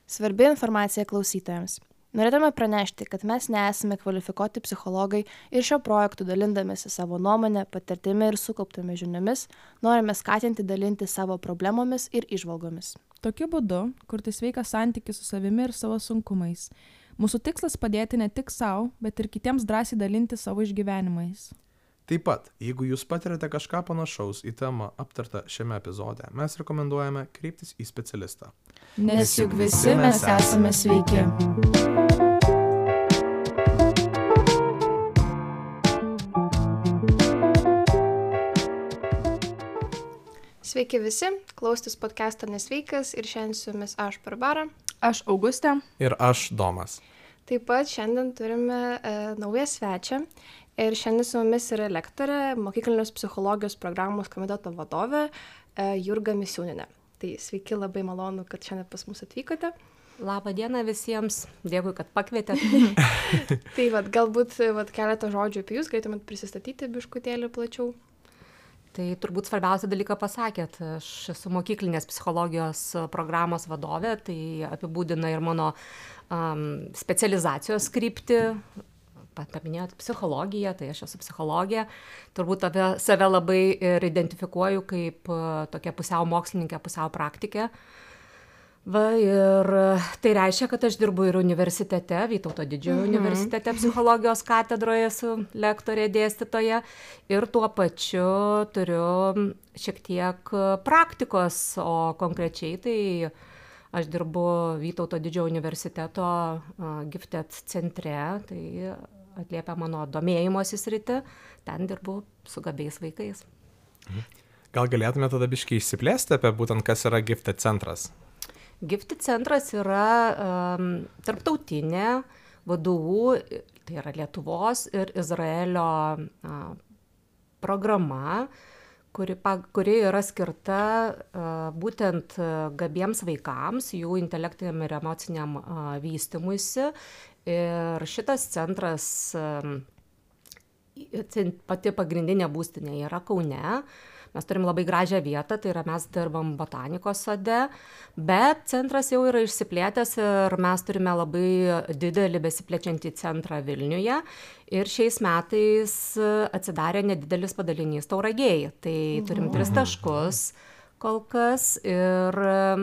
Svarbi informacija klausytojams. Norėtume pranešti, kad mes nesame kvalifikuoti psichologai ir šio projektu dalindamėsi savo nuomonę, patirtimi ir sukauptomis žiniomis, norime skatinti dalinti savo problemomis ir įžvalgomis. Tokiu būdu kurti sveiką santykį su savimi ir savo sunkumais. Mūsų tikslas padėti ne tik savo, bet ir kitiems drąsiai dalinti savo išgyvenimais. Taip pat, jeigu jūs patirate kažką panašaus į temą aptartą šiame epizode, mes rekomenduojame kreiptis į specialistą. Nes juk visi mes esame sveiki. Sveiki visi, klaustis podcast'o Nesveikas ir šiandien su jumis aš Barbara. Aš Augustė. Ir aš Domas. Taip pat šiandien turime naują svečią. Ir šiandien su mumis yra lektorė, mokyklinės psichologijos programos komiteto vadovė Jurga Misiūnienė. Tai sveiki, labai malonu, kad šiandien pas mus atvykote. Labą dieną visiems, dėkui, kad pakvietėt. Tai galbūt keletą žodžių apie jūs galėtumėt prisistatyti biškutėlį plačiau. Tai turbūt svarbiausią dalyką pasakėt. Aš esu mokyklinės psichologijos programos vadovė, tai apibūdina ir mano specializacijos kryptį. Paminėjot psichologiją, tai aš esu psichologė. Turbūt apie save labai ir identifikuoju kaip tokia pusiau mokslininkė, pusiau praktikė. Ir tai reiškia, kad aš dirbu ir universitete, Vytauto Didžiojo universitete psichologijos katedroje, esu lektorė dėstytoja. Ir tuo pačiu turiu šiek tiek praktikos, o konkrečiai tai aš dirbu Vytauto Didžiojo universiteto Gifted centre, tai atliepia mano domėjimosi sritį, ten dirbu su gabiais vaikais. Gal galėtume tada biškį išsiplėsti apie būtent, kas yra Gifted centras? Gifted centras yra tarptautinė VDU, tai yra Lietuvos ir Izraelio programa, kuri yra skirta būtent gabiems vaikams, jų intelektiniam ir emociniam vystymuisi. Ir šitas centras, pati pagrindinė būstinė yra Kaune. Mes turim labai gražią vietą, tai yra mes dirbam botanikos sode, bet centras jau yra išsiplėtęs ir mes turime labai didelį besiplečiantį centrą Vilniuje. Ir šiais metais atsidarė nedidelis padalinys Tauragėj. Tai turim 3 taškus kol kas ir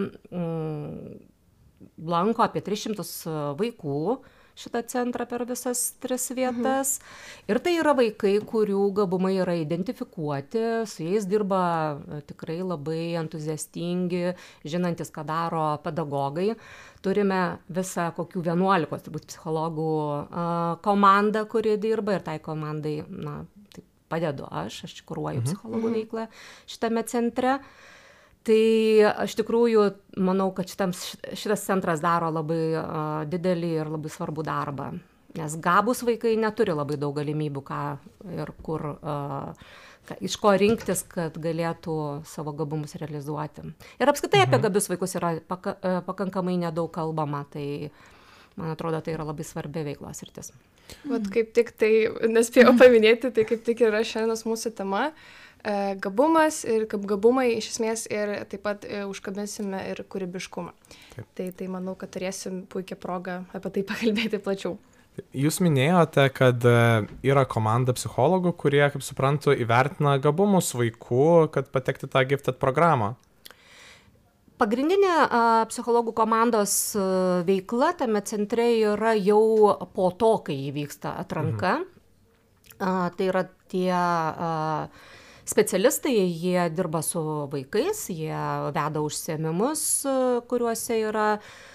lanko apie 300 vaikų šitą centrą per visas 3 vietas. Ir tai yra vaikai, kurių gabumai yra identifikuoti, su jais dirba tikrai labai entuziastingi, žinantis, ką daro pedagogai. Turime visą kokių 11 turbūt psichologų komandą, kuri dirba, ir tai komandai tai padedu aš kuruoju psichologų veiklą šitame centre. Tai aš tikrųjų manau, kad šitas centras daro labai didelį ir labai svarbų darbą, nes gabūs vaikai neturi labai daug galimybių, ką ir kur, iš ko rinktis, kad galėtų savo gabumus realizuoti. Ir apskritai apie gabius vaikus yra pakankamai nedaug kalbama, tai man atrodo, tai yra labai svarbi veiklos sritis. Kaip tik tai nespėjau paminėti, tai kaip tik yra šiandienos mūsų tema. Gabumas ir gabumai iš esmės ir taip pat užkabinsime ir kūrybiškumą. Tai manau, kad turėsim puikią progą apie tai pakalbėti plačiau. Jūs minėjote, kad yra komanda psichologų, kurie, kaip suprantu, įvertina gabumus vaikų, kad patekti tą Gifted programą. Pagrindinė psichologų komandos veikla tame centre yra jau po to, kai įvyksta atranka. Tai yra tie specialistai, jie dirba su vaikais, jie veda užsiėmimus, kuriuose yra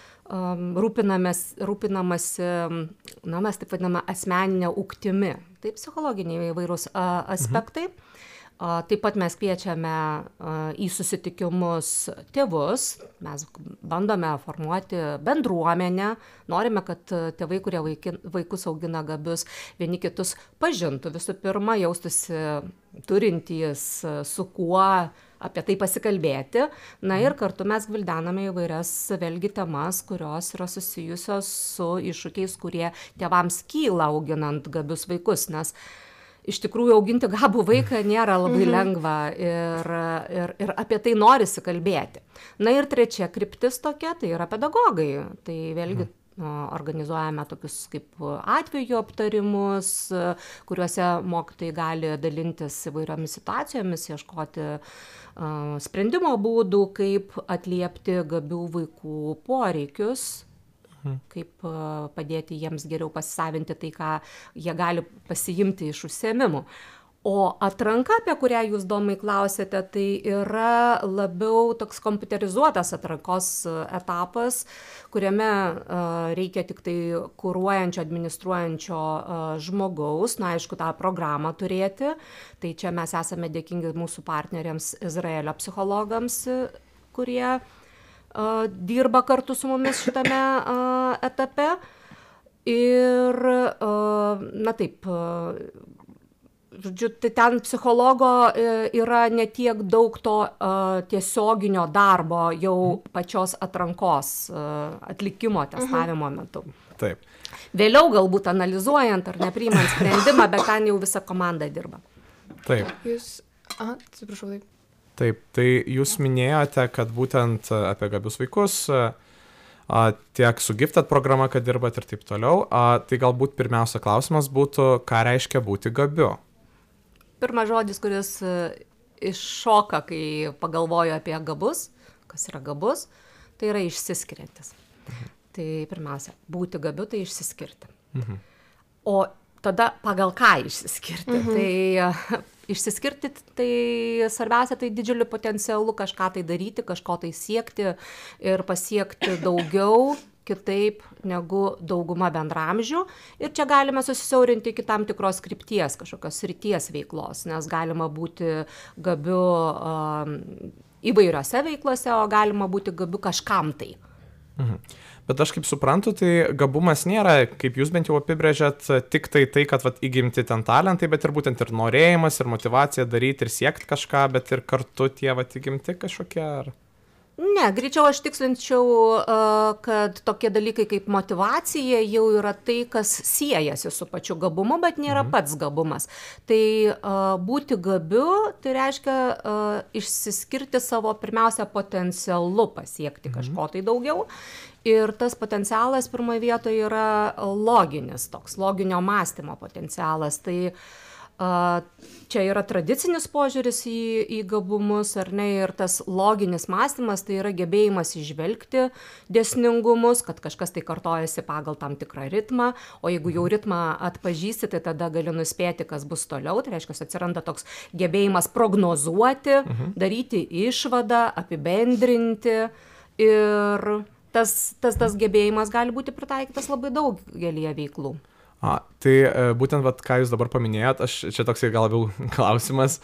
rūpinamasi, mes taip vadiname, asmeninė ugdymi. Tai psichologiniai įvairūs aspektai. Taip pat mes kviečiame į susitikimus tėvus, mes bandome formuoti bendruomenę, norime, kad tėvai, kurie vaikus augina gabius, vieni kitus pažintų visų pirma, jaustųsi turintys su kuo apie tai pasikalbėti. Ir kartu mes gvildename įvairias vėlgi temas, kurios yra susijusios su iššūkiais, kurie tėvams kyla auginant gabius vaikus, nes iš tikrųjų auginti gabų vaiką nėra labai lengva ir apie tai norisi kalbėti. Na ir trečia kryptis tokia, tai yra pedagogai. Tai vėlgi organizuojame tokius kaip atvejų aptarimus, kuriuose mokytojai gali dalintis įvairiomis situacijomis, ieškoti sprendimo būdų, kaip atliepti gabių vaikų poreikius, kaip padėti jiems geriau pasisavinti tai, ką jie gali pasiimti iš užsiėmimų. O atranka, apie kurią jūs, Domai, klausėte, tai yra labiau toks kompiuterizuotas atrankos etapas, kuriame reikia tik tai kuruojančio, administruojančio žmogaus, na, aišku, tą programą turėti. Tai čia mes esame dėkingi mūsų partneriams Izraelio psichologams, kurie dirba kartu su mumis šitame etape. Ir, na taip, žodžiu, tai ten psichologo yra ne tiek daug to tiesioginio darbo jau pačios atrankos atlikimo testavimo metu. Taip. Vėliau galbūt analizuojant ar nepriimant sprendimą, bet ten jau visa komanda dirba. Taip. Atsiprašau, taip. Taip, tai jūs minėjote, kad būtent apie gabius vaikus, tiek su Gifted programa, kad dirbat ir taip toliau. Tai galbūt pirmiausia klausimas būtų, ką reiškia būti gabiu? Pirmas žodis, kuris iššoka, kai pagalvoju apie gabus, kas yra gabus, tai yra išsiskiriantis. Tai pirmiausia, būti gabiu, tai išsiskirti. O tada pagal ką išsiskirti? Tai išsiskirti, tai svarbiausia, tai didžiuliu potencialu kažką tai daryti, kažko tai siekti ir pasiekti daugiau, kitaip negu dauguma bendramžių. Ir čia galime susisiaurinti iki tam tikros krypties, kažkokios srities veiklos, nes galima būti gabiu įvairiose veiklose, o galima būti gabiu kažkam tai. Bet aš kaip suprantu, tai gabumas nėra, kaip jūs bent jau apibrėžėt, tik tai, kad įgimti ten talentai, bet ir būtent ir norėjimas, ir motyvacija daryti, ir siekti kažką, bet ir kartu tie įgimti kažkokie ar... Ne, greičiau aš tikslinčiau, kad tokie dalykai kaip motyvacija jau yra tai, kas siejasi su pačiu gabumu, bet nėra pats gabumas. Tai būti gabiu, tai reiškia išsiskirti savo pirmiausia potencialu pasiekti kažko tai daugiau. Ir tas potencialas pirmoje vietoje yra loginis, toks loginio mąstymo potencialas. Tai čia yra tradicinis požiūris į gabumus, ar ne, ir tas loginis mąstymas tai yra gebėjimas įžvelgti dėsningumus, kad kažkas tai kartojasi pagal tam tikrą ritmą, o jeigu jau ritmą atpažįsti, tai tada gali nuspėti, kas bus toliau, tai reiškia, atsiranda toks gebėjimas prognozuoti, daryti išvadą, apibendrinti ir tas gebėjimas gali būti pritaikytas labai daugelyje veiklų. Tai būtent, ką jūs dabar paminėjot, čia toks gal labiau klausimas,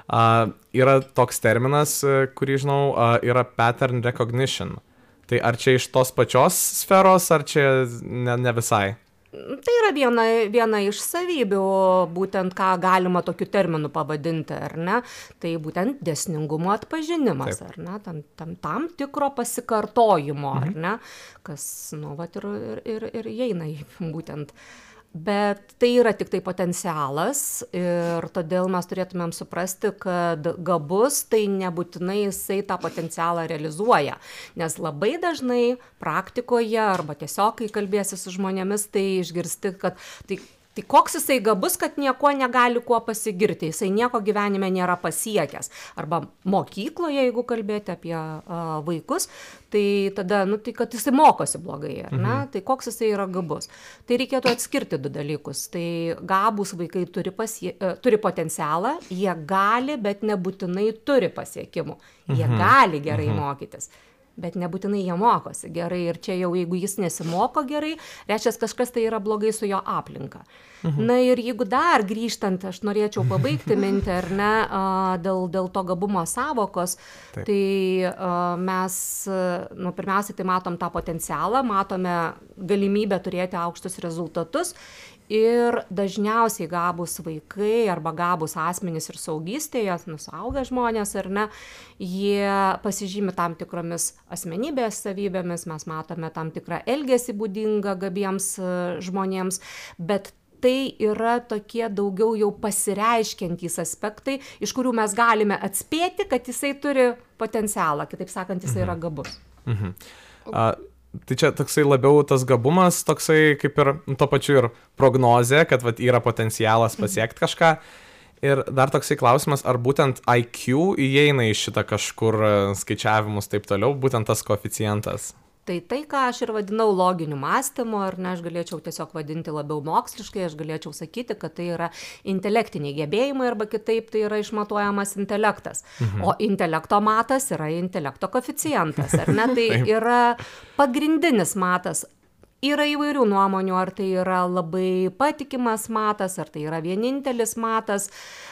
yra toks terminas, kurį žinau, yra pattern recognition. Tai ar čia iš tos pačios sferos, ar čia ne visai? Tai yra viena iš savybių, būtent ką galima tokiu terminu pavadinti, ar ne? Tai būtent dėsningumo atpažinimas, ar ne? Tam tikro pasikartojimo, ar ne? Kas, vat ir įeina į būtent. Bet tai yra tik tai potencialas ir todėl mes turėtumėm suprasti, kad gabus tai nebūtinai jisai tą potencialą realizuoja. Nes labai dažnai praktikoje arba tiesiog, kai kalbėsi su žmonėmis, tai išgirsti, kad tai koks jisai gabus, kad nieko negali kuo pasigirti, jisai nieko gyvenime nėra pasiekęs. Arba mokykloje, jeigu kalbėti apie vaikus, tai tada, tai kad jisai mokosi blogai, ar ne? Tai koks jisai yra gabus. Tai reikėtų atskirti du dalykus. Tai gabūs vaikai turi potencialą, jie gali, bet nebūtinai turi pasiekimų. Jie gali gerai mokytis. Bet nebūtinai jie mokosi gerai ir čia jau jeigu jis nesimoko gerai, reiškia, kažkas tai yra blogai su jo aplinka. Na ir jeigu dar grįžtant, aš norėčiau pabaigti mintį, ar ne, dėl to gabumo savokos, Taip. Tai mes, pirmiausia, tai matom tą potencialą, matome galimybę turėti aukštus rezultatus. Ir dažniausiai gabūs vaikai arba gabūs asmenys ir saugystėje, suaugę žmonės, ar ne, jie pasižymi tam tikromis asmenybės savybėmis, mes matome tam tikrą elgesį būdingą gabiems žmonėms, bet tai yra tokie daugiau jau pasireiškiantys aspektai, iš kurių mes galime atspėti, kad jisai turi potencialą, kitaip sakant, jisai yra gabus. Tai čia toksai labiau tas gabumas, toksai kaip ir to pačiu ir prognozė, kad vat, yra potencialas pasiekti kažką. Ir dar toksai klausimas, ar būtent IQ įeina į šitą kažkur skaičiavimus taip toliau, būtent tas koeficientas? Tai, ką aš ir vadinau loginiu mąstymu, ar ne, aš galėčiau tiesiog vadinti labiau moksliškai, aš galėčiau sakyti, kad tai yra intelektiniai gebėjimai arba kitaip tai yra išmatuojamas intelektas. O intelekto matas yra intelekto koeficientas, ar ne, tai yra pagrindinis matas. Yra įvairių nuomonių, ar tai yra labai patikimas matas, ar tai yra vienintelis matas.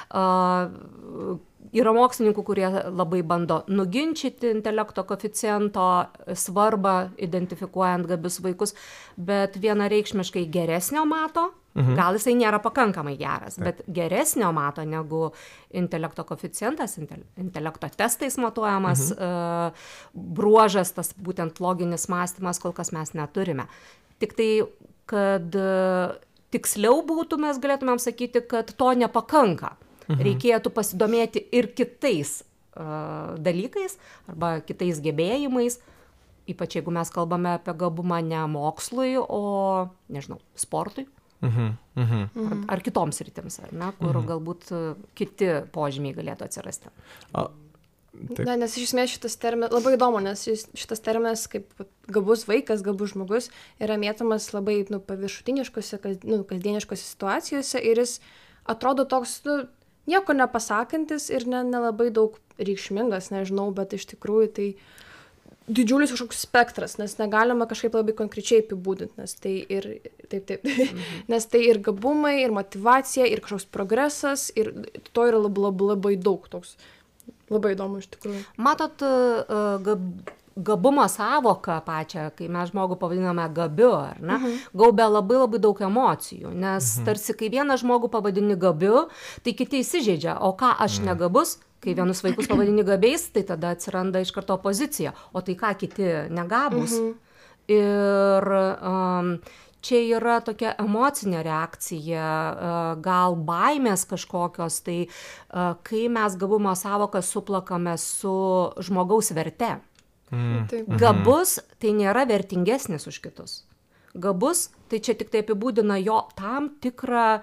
Yra mokslininkų, kurie labai bando nuginčyti intelekto koeficiento svarbą, identifikuojant gabius vaikus, bet vienareikšmiškai geresnio mato, gal jisai nėra pakankamai geras, bet geresnio mato negu intelekto koeficientas, intelekto testais matuojamas bruožas, tas būtent loginis mąstymas, kol kas mes neturime. Tik tai, kad tiksliau būtų, mes galėtumėm sakyti, kad to nepakanka. Reikėtų pasidomėti ir kitais dalykais arba kitais gebėjimais, ypač jeigu mes kalbame apie gabumą ne mokslui, o, nežinau, sportui ar kitoms sritims, ar ne, kur galbūt kiti požymiai galėtų atsirasti. Na, nes iš esmės šitas terminas, labai įdomu, nes šitas terminas kaip gabus vaikas, gabus žmogus yra mėtomas labai paviršutiniškose, kasdieniškose situacijose ir jis atrodo toks, nieko nepasakantis ir nelabai daug reikšmingas, nežinau, bet iš tikrųjų tai didžiulis kažkoks spektras, nes negalima kažkaip labai konkrečiai apibūdinti, nes tai ir nes tai ir gabumai, ir motyvacija, ir kažkoks progresas, ir to yra labai daug, toks labai įdomu iš tikrųjų. Matot, gabumo sąvoką pačią, kai mes žmogų pavadiname gabiu, ar ne, gaubia labai daug emocijų, nes tarsi kai vieną žmogų pavadini gabiu, tai kiti įsižeidžia, o ką aš negabus, kai vienus vaikus pavadini gabiais, tai tada atsiranda iš karto opozicija, o tai ką kiti negabus. Ir čia yra tokia emocinė reakcija, gal baimės kažkokios, tai kai mes gabumo sąvoką suplakame su žmogaus verte. Gabus tai nėra vertingesnis už kitus. Gabus tai čia tik tai apibūdina jo tam tikrą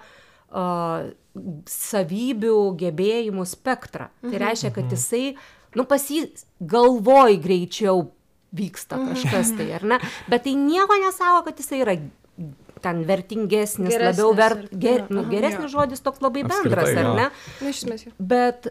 savybių, gebėjimų spektrą. Tai reiškia, kad jisai, pas jį galvoj greičiau vyksta kažkas tai, ar ne? Bet tai nieko nesako, kad jisai yra ten vertingesnis, labiau geresnis žodis toks labai bendras, ar ne? Bet,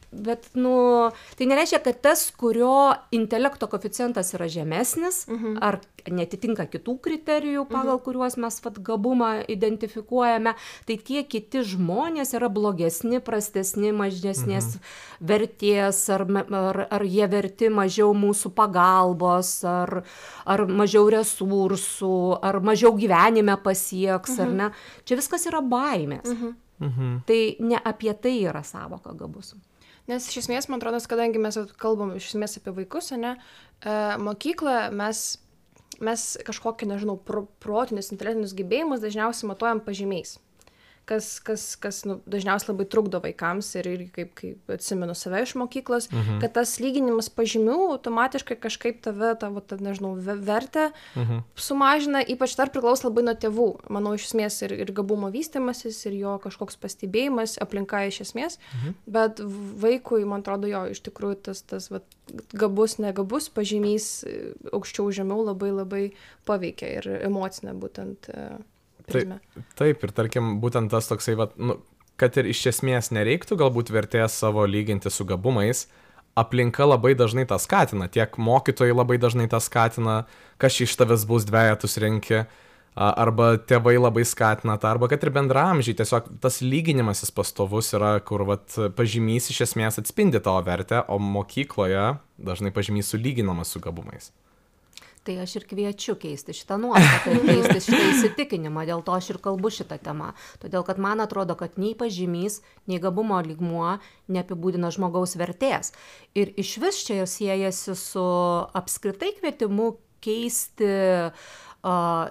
tai nereiškia, kad tas, kurio intelekto koeficientas yra žemesnis, ar netitinka kitų kriterijų, pagal kuriuos mes gabumą identifikuojame, tai tie kiti žmonės yra blogesni, prastesni, mažesnės vertės, ar jie verti mažiau mūsų pagalbos, ar mažiau resursų, ar mažiau gyvenime pasieks, ar ne. Čia viskas yra baimės. Tai ne apie tai yra sąvoka gabus. Nes iš esmės, man atrodo, kadangi mes kalbam iš esmės apie vaikus, ne, mokykloje mes kažkokį, nežinau, protinius, intelektinius gebėjimus dažniausiai matuojam pažymiais. Kas dažniausiai labai trukdo vaikams ir kaip atsimenu save iš mokyklos, kad tas lyginimas pažymių automatiškai kažkaip tavo nežinau, vertę sumažina, ypač dar priklauso labai nuo tėvų. Manau, iš esmės ir gabumo vystymasis, ir jo kažkoks pastebėjimas, aplinka iš esmės, bet vaikui, man atrodo, jo iš tikrųjų tas gabus, negabus pažymys aukščiau žemiau labai paveikia ir emocinę būtent Taip, ir tarkim, būtent tas toksai, kad ir iš esmės nereiktų galbūt vertės savo lyginti su gabumais, aplinka labai dažnai tą skatina, tiek mokytojai labai dažnai tą skatina, kas iš tavęs bus dvejetus renki, arba tėvai labai skatina tą, arba kad ir bendraamžiai, tiesiog tas lyginimasis pastovus yra, kur pažymys iš esmės atspindi tavo vertę, o mokykloje dažnai pažymys sulyginamas su gabumais. Tai aš ir kviečiu keisti šitą nuostatą, keisti šitą įsitikinimą, dėl to aš ir kalbu šitą temą. Todėl, kad man atrodo, kad nei pažymys, nei gabumo lygmuo neapibūdina žmogaus vertės. Ir iš vis čia siejasi su apskritai kvietimu keisti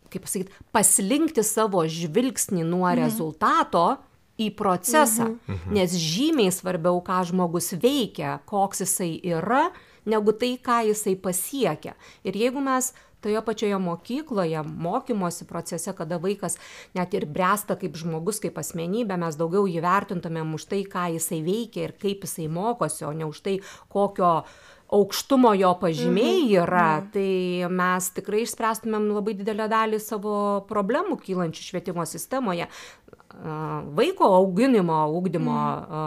kaip pasakyti, paslinkti savo žvilgsnį nuo rezultato į procesą, nes žymiai svarbiau, ką žmogus veikia, koks jisai yra, negu tai, ką jisai pasiekia. Ir jeigu mes toje pačioje mokykloje, mokymosi procese, kada vaikas net ir bręsta kaip žmogus, kaip asmenybė, mes daugiau jį vertintumėm už tai, ką jisai veikia ir kaip jisai mokosi, o ne už tai, kokio aukštumo jo pažymiai yra, tai mes tikrai išspręstumėm labai didelę dalį savo problemų kylančių švietimo sistemoje. Vaiko auginimo, ugdymo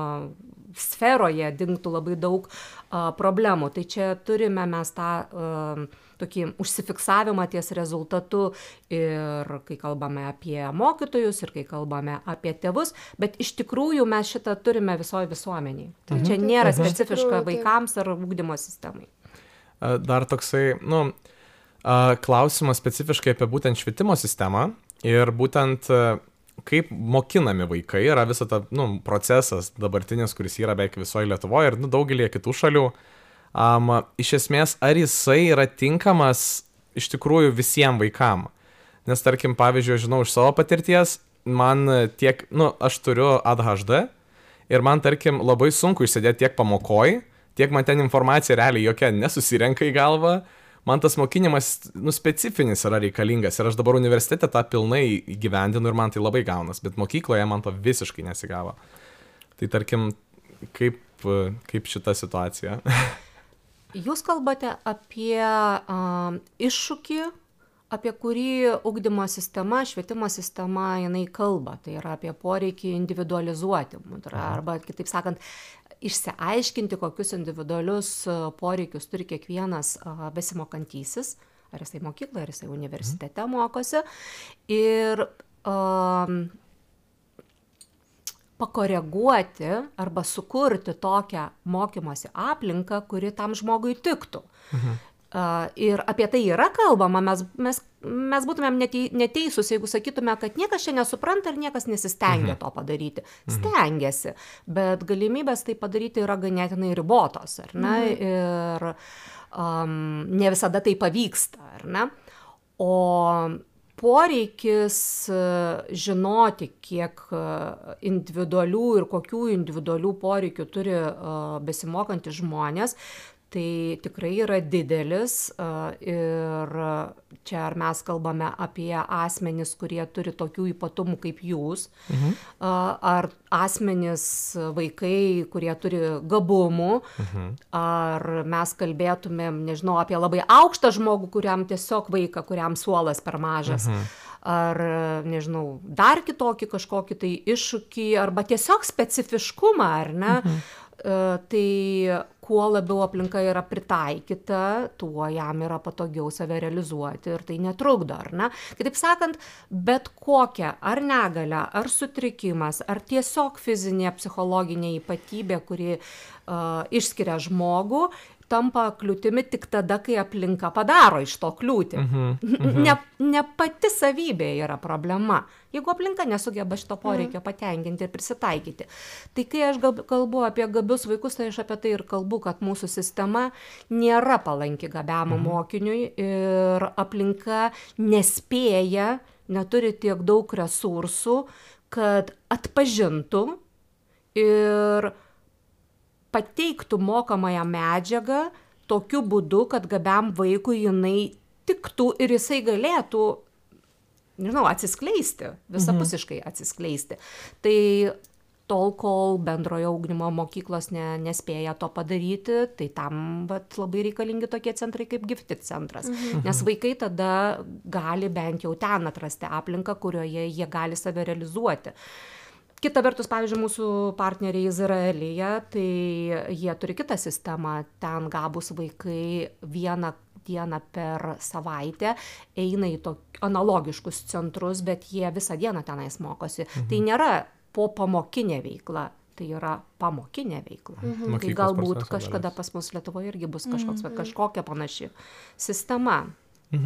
sferoje dingtų labai daug problemų. Tai čia turime mes tą tokį užsifiksavimą ties rezultatu ir kai kalbame apie mokytojus ir kai kalbame apie tėvus, bet iš tikrųjų mes šitą turime visoje visuomeniai. Tai čia nėra specifiška vaikams ar ugdymo sistemai. Dar toksai, klausimas specifiškai apie būtent švietimo sistemą ir būtent kaip mokinami vaikai, yra visą tą procesas dabartinis, kuris yra beveik visoje Lietuvoje ir daugelį kitų šalių. Iš esmės, ar jisai yra tinkamas iš tikrųjų visiems vaikam? Nes, tarkim, pavyzdžiui, žinau iš savo patirties, man tiek, aš turiu ADHD ir man, tarkim, labai sunku išsėdėti tiek pamokoj, tiek man ten informacija realiai jokia nesusirenka į galvą. Man tas mokinimas, specifinis yra reikalingas ir aš dabar universitete tą pilnai įgyvendinu ir man tai labai gaunas, bet mokykloje man to visiškai nesigavo. Tai tarkim, kaip šita situacija? Jūs kalbate apie iššūkį, apie kurį ugdymo sistema, švietimo sistema jinai kalba. Tai yra apie poreikį individualizuoti, arba kitaip sakant, išsiaiškinti, kokius individualius poreikius turi kiekvienas besimokantysis, ar jisai mokykloje, ar jisai universitete mokosi, ir pakoreguoti arba sukurti tokią mokymosi aplinką, kuri tam žmogui tiktų. Ir apie tai yra kalbama, mes būtumėm neteisūs, jeigu sakytume, kad niekas čia nesupranta ir niekas nesistengia to padaryti. Stengiasi, bet galimybės tai padaryti yra ganėtinai ribotos, ar ne? Ir ne visada tai pavyksta, ar ne? O poreikis žinoti, kiek individualių ir kokių individualių poreikių turi besimokantys žmonės, tai tikrai yra didelis ir čia ar mes kalbame apie asmenis, kurie turi tokių ypatumų kaip jūs, ar asmenis vaikai, kurie turi gabumų, ar mes kalbėtumėm, nežinau, apie labai aukštą žmogų, kuriam tiesiog vaiką, kuriam suolas per mažas. Ar, nežinau, dar kitokį kažkokį tai iššūkį, arba tiesiog specifiškumą, ar ne? Tai kuo labiau aplinka yra pritaikyta, tuo jam yra patogiau save realizuoti ir tai netrukdo, ar ne? Kitaip sakant, bet kokia ar negalia, ar sutrikimas, ar tiesiog fizinė, psichologinė ypatybė, kuri išskiria žmogų, tampa kliūtimi tik tada, kai aplinka padaro iš to kliūtį. Ne pati savybė yra problema. Jeigu aplinka nesugeba šito poreikio patenkinti ir prisitaikyti. Tai kai aš kalbu apie gabius vaikus, tai aš apie tai ir kalbu, kad mūsų sistema nėra palanki gabiam mokiniui ir aplinka nespėja, neturi tiek daug resursų, kad atpažintų ir pateiktų mokamąją medžiagą tokiu būdu, kad gabiam vaikui jinai tiktų ir jisai galėtų, nežinau, atsiskleisti, visapusiškai atsiskleisti. Tai tol, kol bendrojo ugdymo mokyklos nespėja to padaryti, tai tam labai reikalingi tokie centrai kaip Gifted centras. Nes vaikai tada gali bent jau ten atrasti aplinką, kurioje jie gali save realizuoti. Kita vertus, pavyzdžiui, mūsų partneriai Izraelyje, tai jie turi kitą sistemą. Ten gabūs vaikai vieną dieną per savaitę eina į analogiškus centrus, bet jie visą dieną tenais mokosi. Tai nėra popamokinė veikla, tai yra pamokinė veikla. Tai galbūt kažkada pas mus Lietuvoje irgi bus kažkokia panaši sistema.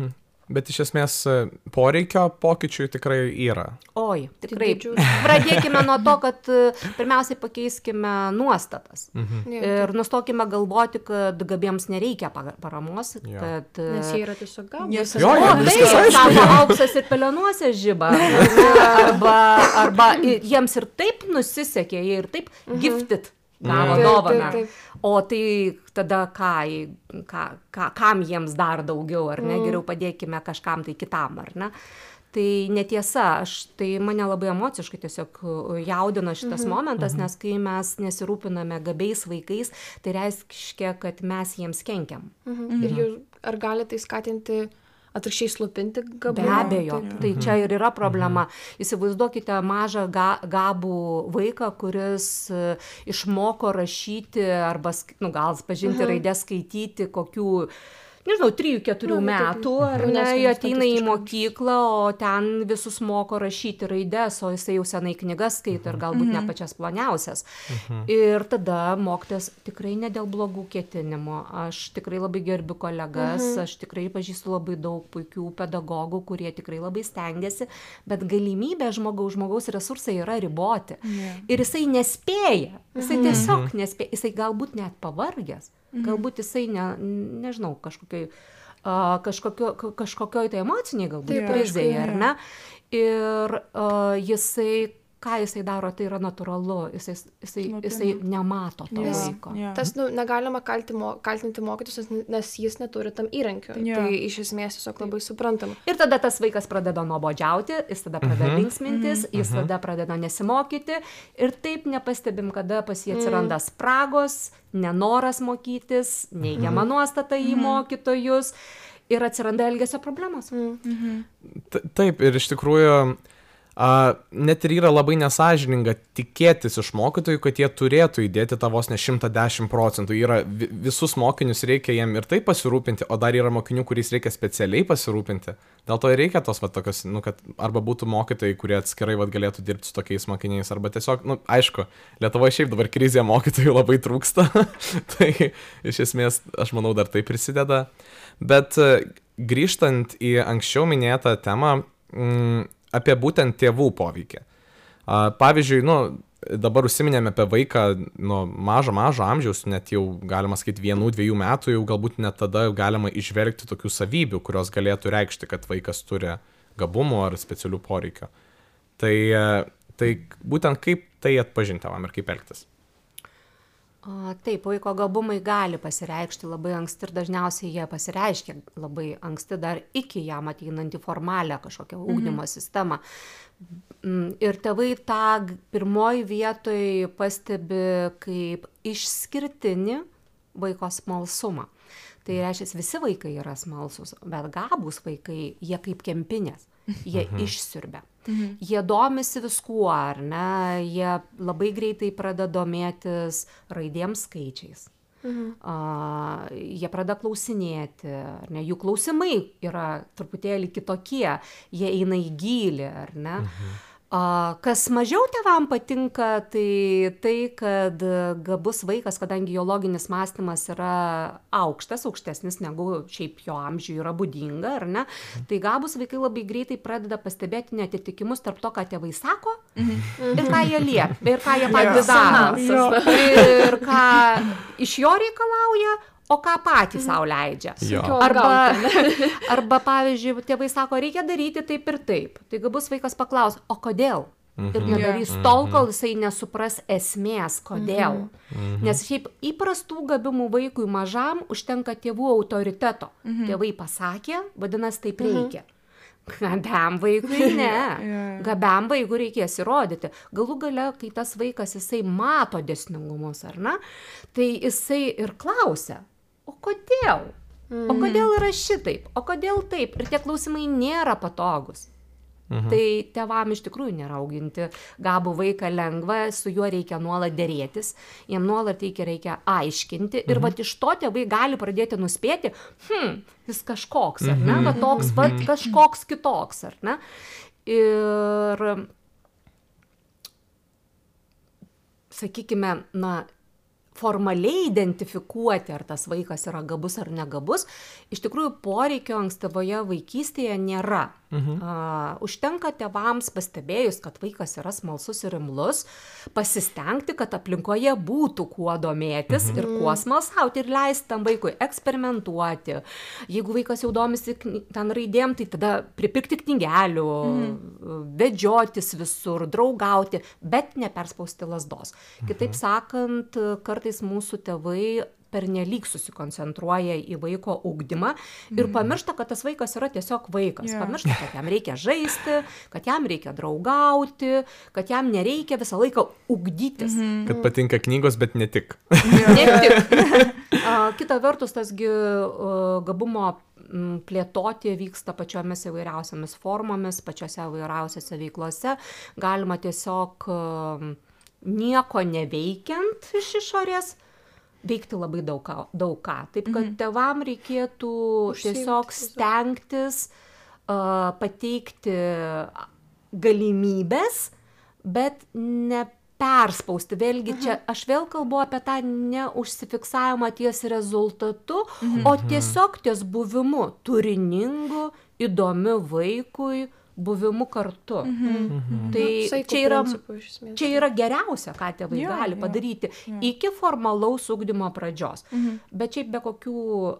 Bet iš esmės poreikio pokyčių tikrai yra. Oi, tikrai. Pradėkime nuo to, kad pirmiausiai pakeiskime nuostatas. Ir nustokime galvoti, kad gabiems nereikia paramos, kad... Nes jie yra tiesiog gabūs. Taip, sako, auksas ir pelenuose žiba. Arba jiems ir taip nusisekė, jie ir taip gifted gavo dovaną. O tai tada kam jiems dar daugiau, ar ne? Geriau padėkime kažkam tai kitam, ar ne? Tai netiesa, tai mane labai emociškai tiesiog jaudina šitas momentas, nes kai mes nesirūpiname gabiais vaikais, tai reiškia, kad mes jiems kenkiam. Ir ar gali tai skatinti atvirkščiai slopinti gabumą? Be abejo, tai čia ir yra problema. Įsivaizduokite mažą gabų vaiką, kuris išmoko rašyti arba, gal pažinti raides, skaityti kokių, nežinau, 3-4 metų, ar ne, jie ateina į mokyklą, o ten visus moko rašyti raides, o jisai jau senai knygas skaito ir galbūt ne pačias ploniausias. Ir tada mokytojas tikrai ne dėl blogų ketinimų. Aš tikrai labai gerbiu kolegas, aš tikrai pažįstu labai daug puikių pedagogų, kurie tikrai labai stengiasi, bet galimybė žmogaus resursai yra riboti. Ir jisai nespėja, jisai tiesiog nespėja, jisai galbūt net pavargęs. Galbūt jisai, nežinau, kažkokioj tai emociniai galbūt krizėje, ar ne? Ir jisai, ką jisai daro, tai yra natūralu, jisai nemato to vaiko. Tas negalima kaltinti mokytojus, nes jis neturi tam įrankių. Tai iš esmės tiesiog labai suprantama. Ir tada tas vaikas pradeda nuobodžiauti, jis tada pradeda linksmintis, jis tada pradeda nesimokyti ir taip nepastebim, kada pas jį atsiranda spragos, nenoras mokytis, neigiama nuostata į mokytojus ir atsiranda elgesio problemos. Taip, ir iš tikrųjų net ir yra labai nesąžininga tikėtis iš mokytojų, kad jie turėtų įdėti tą vos ne 110%. Visus mokinius reikia jiem ir taip pasirūpinti, o dar yra mokinių, kuriais reikia specialiai pasirūpinti. Dėl to ir reikia tos tokios, kad arba būtų mokytojai, kurie atskirai galėtų dirbti su tokiais mokiniais, arba tiesiog, aišku, Lietuvoje šiaip dabar krizė mokytojų labai trūksta, tai iš esmės aš manau dar tai prisideda. Bet grįžtant į anksčiau minėtą temą, apie būtent tėvų poveikį. Pavyzdžiui, dabar užsiminėme apie vaiką nuo mažo amžiaus, net jau galima sakyti 1-2 metų, jau galbūt net tada galima išvelgti tokių savybių, kurios galėtų reikšti, kad vaikas turi gabumų ar specialių poreikių. Tai būtent kaip tai atpažinti tėvam ir kaip elgtis? Taip, vaiko gabumai gali pasireikšti labai anksti ir dažniausiai jie pasireiškia labai anksti dar iki jam ateinant į formalią kažkokią ugdymo sistemą. Ir tėvai tą pirmoj vietoj pastebi kaip išskirtinį vaiko smalsumą. Tai reiškia, visi vaikai yra smalsūs, bet gabūs vaikai, jie kaip kempinės, jie išsiurbia. Jie domisi viskuo, ar ne, jie labai greitai pradeda domėtis raidėm skaičiais. Jie pradeda klausinėti, ar ne, jų klausimai yra truputėlį kitokie, jie eina į gylį, ar ne. Kas mažiau tėvam patinka, tai kad gabus vaikas, kadangi jo loginis mąstymas yra aukštesnis negu šiaip jo amžiui yra būdinga, ar ne, tai gabus vaikai labai greitai pradeda pastebėti neatitikimus tarp to, ką tėvai sako ir ką jie liepia, ir ką jie patys daro, ir ką iš jo reikalauja, o ką patys sau leidžia. Arba, pavyzdžiui, tėvai sako, reikia daryti taip ir taip. Tai gabus vaikas paklaus, o kodėl? Ir nedarys tol, kol jisai nesupras esmės, kodėl. Nes šiaip įprastų gabimų vaikui mažam užtenka tėvų autoriteto. Tėvai pasakė, vadinasi, taip reikia. Gabiam vaikui ne. Gabiam vaikui reikės įrodyti. Galų gale, kai tas vaikas jisai mato dėsningumus, ar ne, tai jisai ir klausia, o kodėl? O kodėl yra šitaip? O kodėl taip? Ir tie klausimai nėra patogus. Tai tėvam iš tikrųjų nėra auginti gabų vaiką lengva, su juo reikia nuolat dėrėtis, jam nuolat reikia aiškinti ir vat iš to tėvai gali pradėti nuspėti, jis kažkoks, ar ne, va toks, va kažkoks kitoks, ar ne. Ir sakykime, formaliai identifikuoti, ar tas vaikas yra gabus ar negabus, iš tikrųjų poreikio ankstyvoje vaikystėje nėra. Užtenka tėvams pastebėjus, kad vaikas yra smalsus ir imlus, pasistengti, kad aplinkoje būtų kuo domėtis ir kuo smalsauti ir leisti tam vaikui eksperimentuoti. Jeigu vaikas jau domisi ten raidėm, tai tada pripirkti knygelių, vedžiotis visur, draugauti, bet neperspausti lazdos. Kitaip sakant, kartais mūsų tėvai pernelyg susikoncentruoja į vaiko ugdymą ir pamiršta, kad tas vaikas yra tiesiog vaikas. Pamiršta, kad jam reikia žaisti, kad jam reikia draugauti, kad jam nereikia visą laiką ugdytis. Kad patinka knygos, bet ne tik. Ne tik. Kita vertus, tasgi gabumo plėtoti vyksta pačiomis įvairiausiamis formomis, pačiose įvairiausiose veiklose. Galima tiesiog nieko neveikiant iš išorės veikti labai daug ką. Taip, kad tėvam reikėtų tiesiog stengtis pateikti galimybės, bet neperspausti. Vėlgi čia aš vėl kalbu apie tą neužsifiksavimą ties rezultatu, o tiesiog ties buvimu turiningu, įdomiu vaikui, buvimu kartu. Tai čia yra geriausia, ką tėvai gali padaryti iki formalaus ugdymo pradžios. Bet šiaip be kokių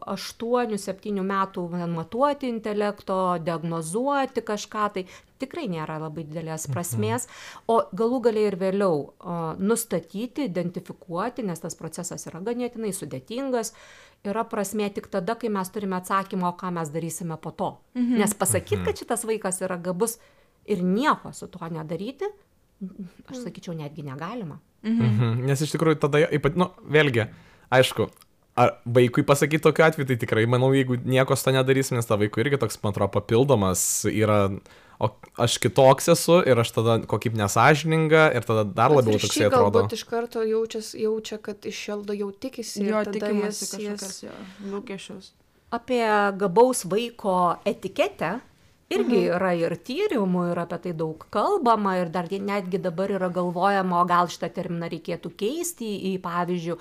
8-7 metų matuoti intelekto, diagnozuoti kažką, tai tikrai nėra labai didelės prasmės, o galų galiai ir vėliau nustatyti, identifikuoti, nes tas procesas yra ganėtinai sudėtingas, yra prasmė tik tada, kai mes turime atsakymą, o ką mes darysime po to. Nes pasakyti, kad šitas vaikas yra gabus ir nieko su tuo nedaryti, aš sakyčiau, netgi negalima. Nes iš tikrųjų tada, vėlgi, aišku, ar vaikui pasakyti tokiu atveju, tai tikrai, manau, jeigu nieko su to nedarysim, nes ta vaikui irgi toks, man atrodo, papildomas yra, o aš kitoks esu ir aš tada kokį nesąžininga ir tada dar labiau toksai atrodo. Galbūt iš karto jaučia, kad iš šeldo jau tikisi. Jo, tikimasi kažkokias lūkesčius. Apie gabaus vaiko etiketę irgi yra ir tyrimų, ir apie tai daug kalbama, ir dar netgi dabar yra galvojama, o gal šitą terminą reikėtų keisti į, pavyzdžiui,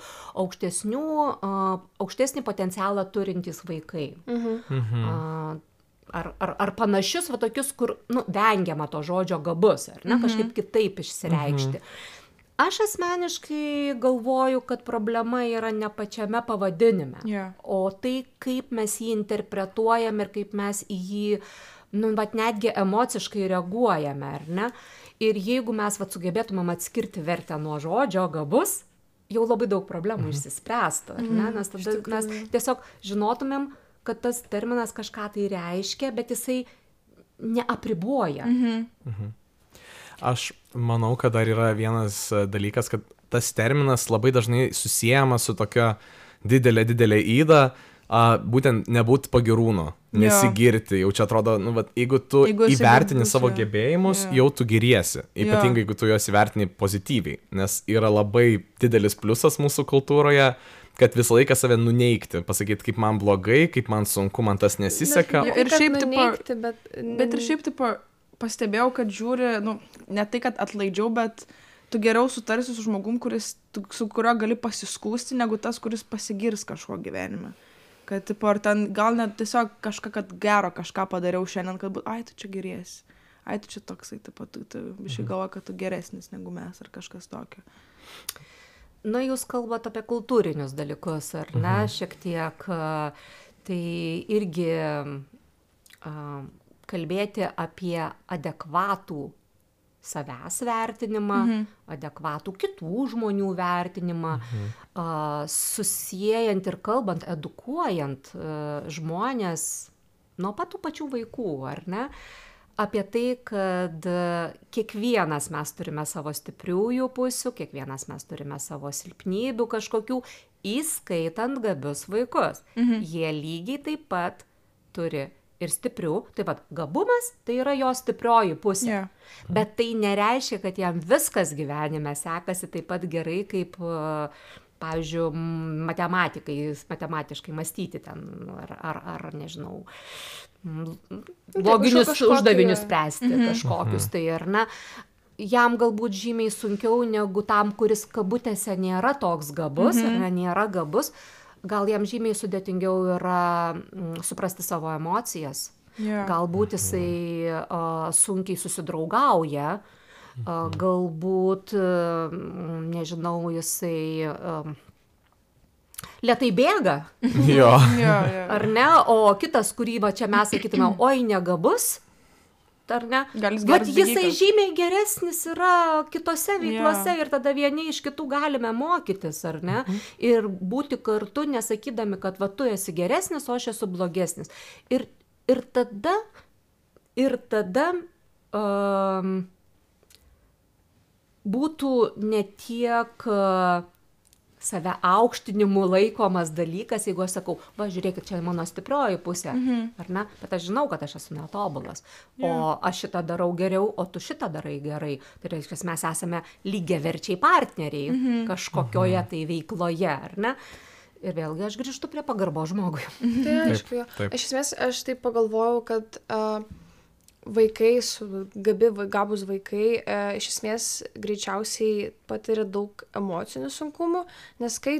aukštesnį potencialą turintys vaikai. Ar panašius, va tokius, kur vengiama to žodžio gabus, ar ne, kažkaip kitaip išsireikšti. Aš asmeniškai galvoju, kad problema yra ne pačiame pavadinime, o tai, kaip mes jį interpretuojam ir kaip mes į jį, netgi emociškai reaguojame, ar ne. Ir jeigu mes sugebėtumėm atskirti vertę nuo žodžio gabus, jau labai daug problemų išsispręstų, ar ne, nes tada mes tiesiog žinotumėm, kad tas terminas kažką tai reiškia, bet jisai neapriboja. Aš manau, kad dar yra vienas dalykas, kad tas terminas labai dažnai susiejamas su tokia didelė įda, būtent nebūti pagirūnu, nesigirti. Jau čia atrodo, jeigu tu įvertini savo gebėjimus, jau tu giriesi. Ypatingai, jeigu tu juos įvertini pozityviai, nes yra labai didelis pliusas mūsų kultūroje, kad visą laiką save nuneigti, pasakyti, kaip man blogai, kaip man sunku, man tas nesiseka. Ir šiaip bet ir šiaip pastebėjau, kad žiūri, ne tai, kad atlaidžiau, bet tu geriau sutarsi su žmogum, su kurio gali pasiskūsti, negu tas, kuris pasigirs kažko gyvenime. Kad, ar ten gal net tiesiog kad gero kažką padariau šiandien, kad ai, tu čia geriesi. Ai, tu čia toksai, tu biškai galvoji, kad tu geresnis negu mes, ar kažkas tokio. Jūs kalbat apie kultūrinius dalykus, ar ne, šiek tiek, tai irgi kalbėti apie adekvatų savęs vertinimą, adekvatų kitų žmonių vertinimą, susiejant ir kalbant, edukuojant žmonės nuo patų pačių vaikų, ar ne, apie tai, kad kiekvienas mes turime savo stipriųjų pusių, kiekvienas mes turime savo silpnybių kažkokių, įskaitant gabius vaikus. Jie lygiai taip pat turi ir stiprių, taip pat gabumas, tai yra jo stiprioji pusė. Bet tai nereiškia, kad jam viskas gyvenime sekasi taip pat gerai, kaip, pavyzdžiui, matematiškai mąstyti ten, ar nežinau, loginius uždavinius spręsti kažkokius, tai ar ne. jam galbūt žymiai sunkiau negu tam, kuris kabutėse nėra toks gabus, ar nėra gabus, gal jam žymiai sudėtingiau yra suprasti savo emocijas. Galbūt jisai sunkiai susidraugauja, galbūt, nežinau, jisai lėtai bėga, ar ne, o kitas, kurį va čia mes sakytume, oi negabus, ar ne, bet jisai žymiai geresnis yra kitose veiklose ir tada vieni iš kitų galime mokytis, ar ne, ir būti kartu, nesakydami, kad va tu esi geresnis, o aš esu blogesnis. Ir tada būtų ne tiek save aukštinimu laikomas dalykas, jeigu aš sakau, va, žiūrėkit, čia mano stiprioji pusė, ar ne, bet aš žinau, kad aš esu netobulas, o aš šitą darau geriau, o tu šitą darai gerai. Tai reiškia, mes esame lygiaverčiai partneriai kažkokioje tai veikloje, ar ne? Ir vėlgi aš grįžtu prie pagarbos žmogui. Tai aišku, iš esmės aš taip pagalvojau, kad vaikai, gabūs vaikai, iš esmės greičiausiai patiria daug emocinių sunkumų, nes kai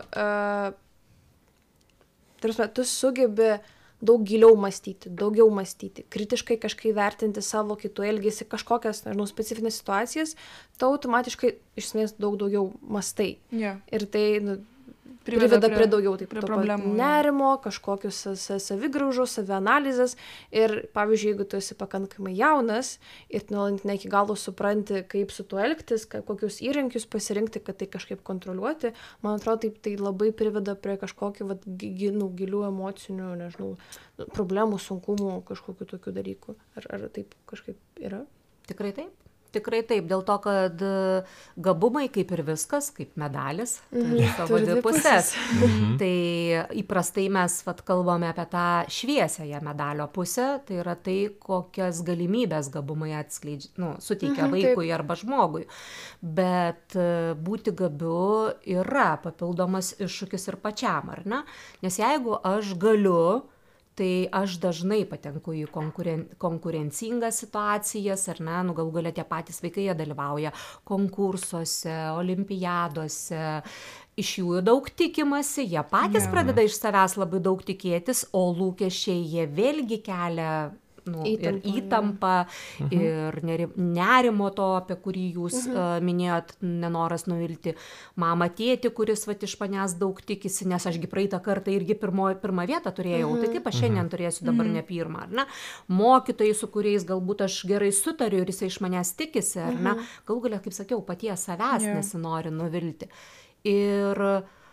tu sugebi daug giliau mąstyti, daugiau mąstyti, kritiškai kažkaip vertinti savo kitų elgesį, kažkokias, nežinau, specifinės situacijas, tu automatiškai iš esmės daug daugiau mąstai. Ir tai priveda prie daugiau taip problemų, nerimo, kažkokius savigraužos, savianalizės. Ir, pavyzdžiui, jeigu tu esi pakankamai jaunas ir ne iki galo supranti, kaip su tuo elgtis, kokius įrankius pasirinkti, kad tai kažkaip kontroliuoti, man atrodo, tai labai priveda prie kažkokių gilių emocinių, nežinau, problemų, sunkumų, kažkokių tokių dalykų. Ar taip kažkaip yra? Tikrai taip. Tikrai taip, dėl to, kad gabumai kaip ir viskas, kaip medalis, turi savo dvi pusės. Tai įprastai mes kalbame apie tą šviesiąją medalio pusę, tai yra tai, kokias galimybės gabumai suteikia vaikui arba žmogui. Bet būti gabiu yra papildomas iššūkis ir pačiam, ar ne? Nes jeigu aš galiu, tai aš dažnai patenku į konkurencingas situacijas, ar ne, galų gale tie patys vaikai, jie dalyvauja konkursuose, olimpiadose, iš jų daug tikimasi, jie patys pradeda iš savęs labai daug tikėtis, o lūkesčiai jie vėlgi kelia ir įtampą, ir nerimo to, apie kurį jūs minėjot, nenoras nuvilti mamą, tėtį, kuris iš manęs daug tikisi, nes ašgi praeitą kartą irgi pirmą vietą turėjau, tai kaip aš šiandien turėsiu dabar ne pirmą, ar ne? Mokytojai, su kuriais galbūt aš gerai sutariu ir jisai iš manęs tikisi, ar ne? Galų galia, kaip sakiau, paties savęs nesinori nuvilti. Ir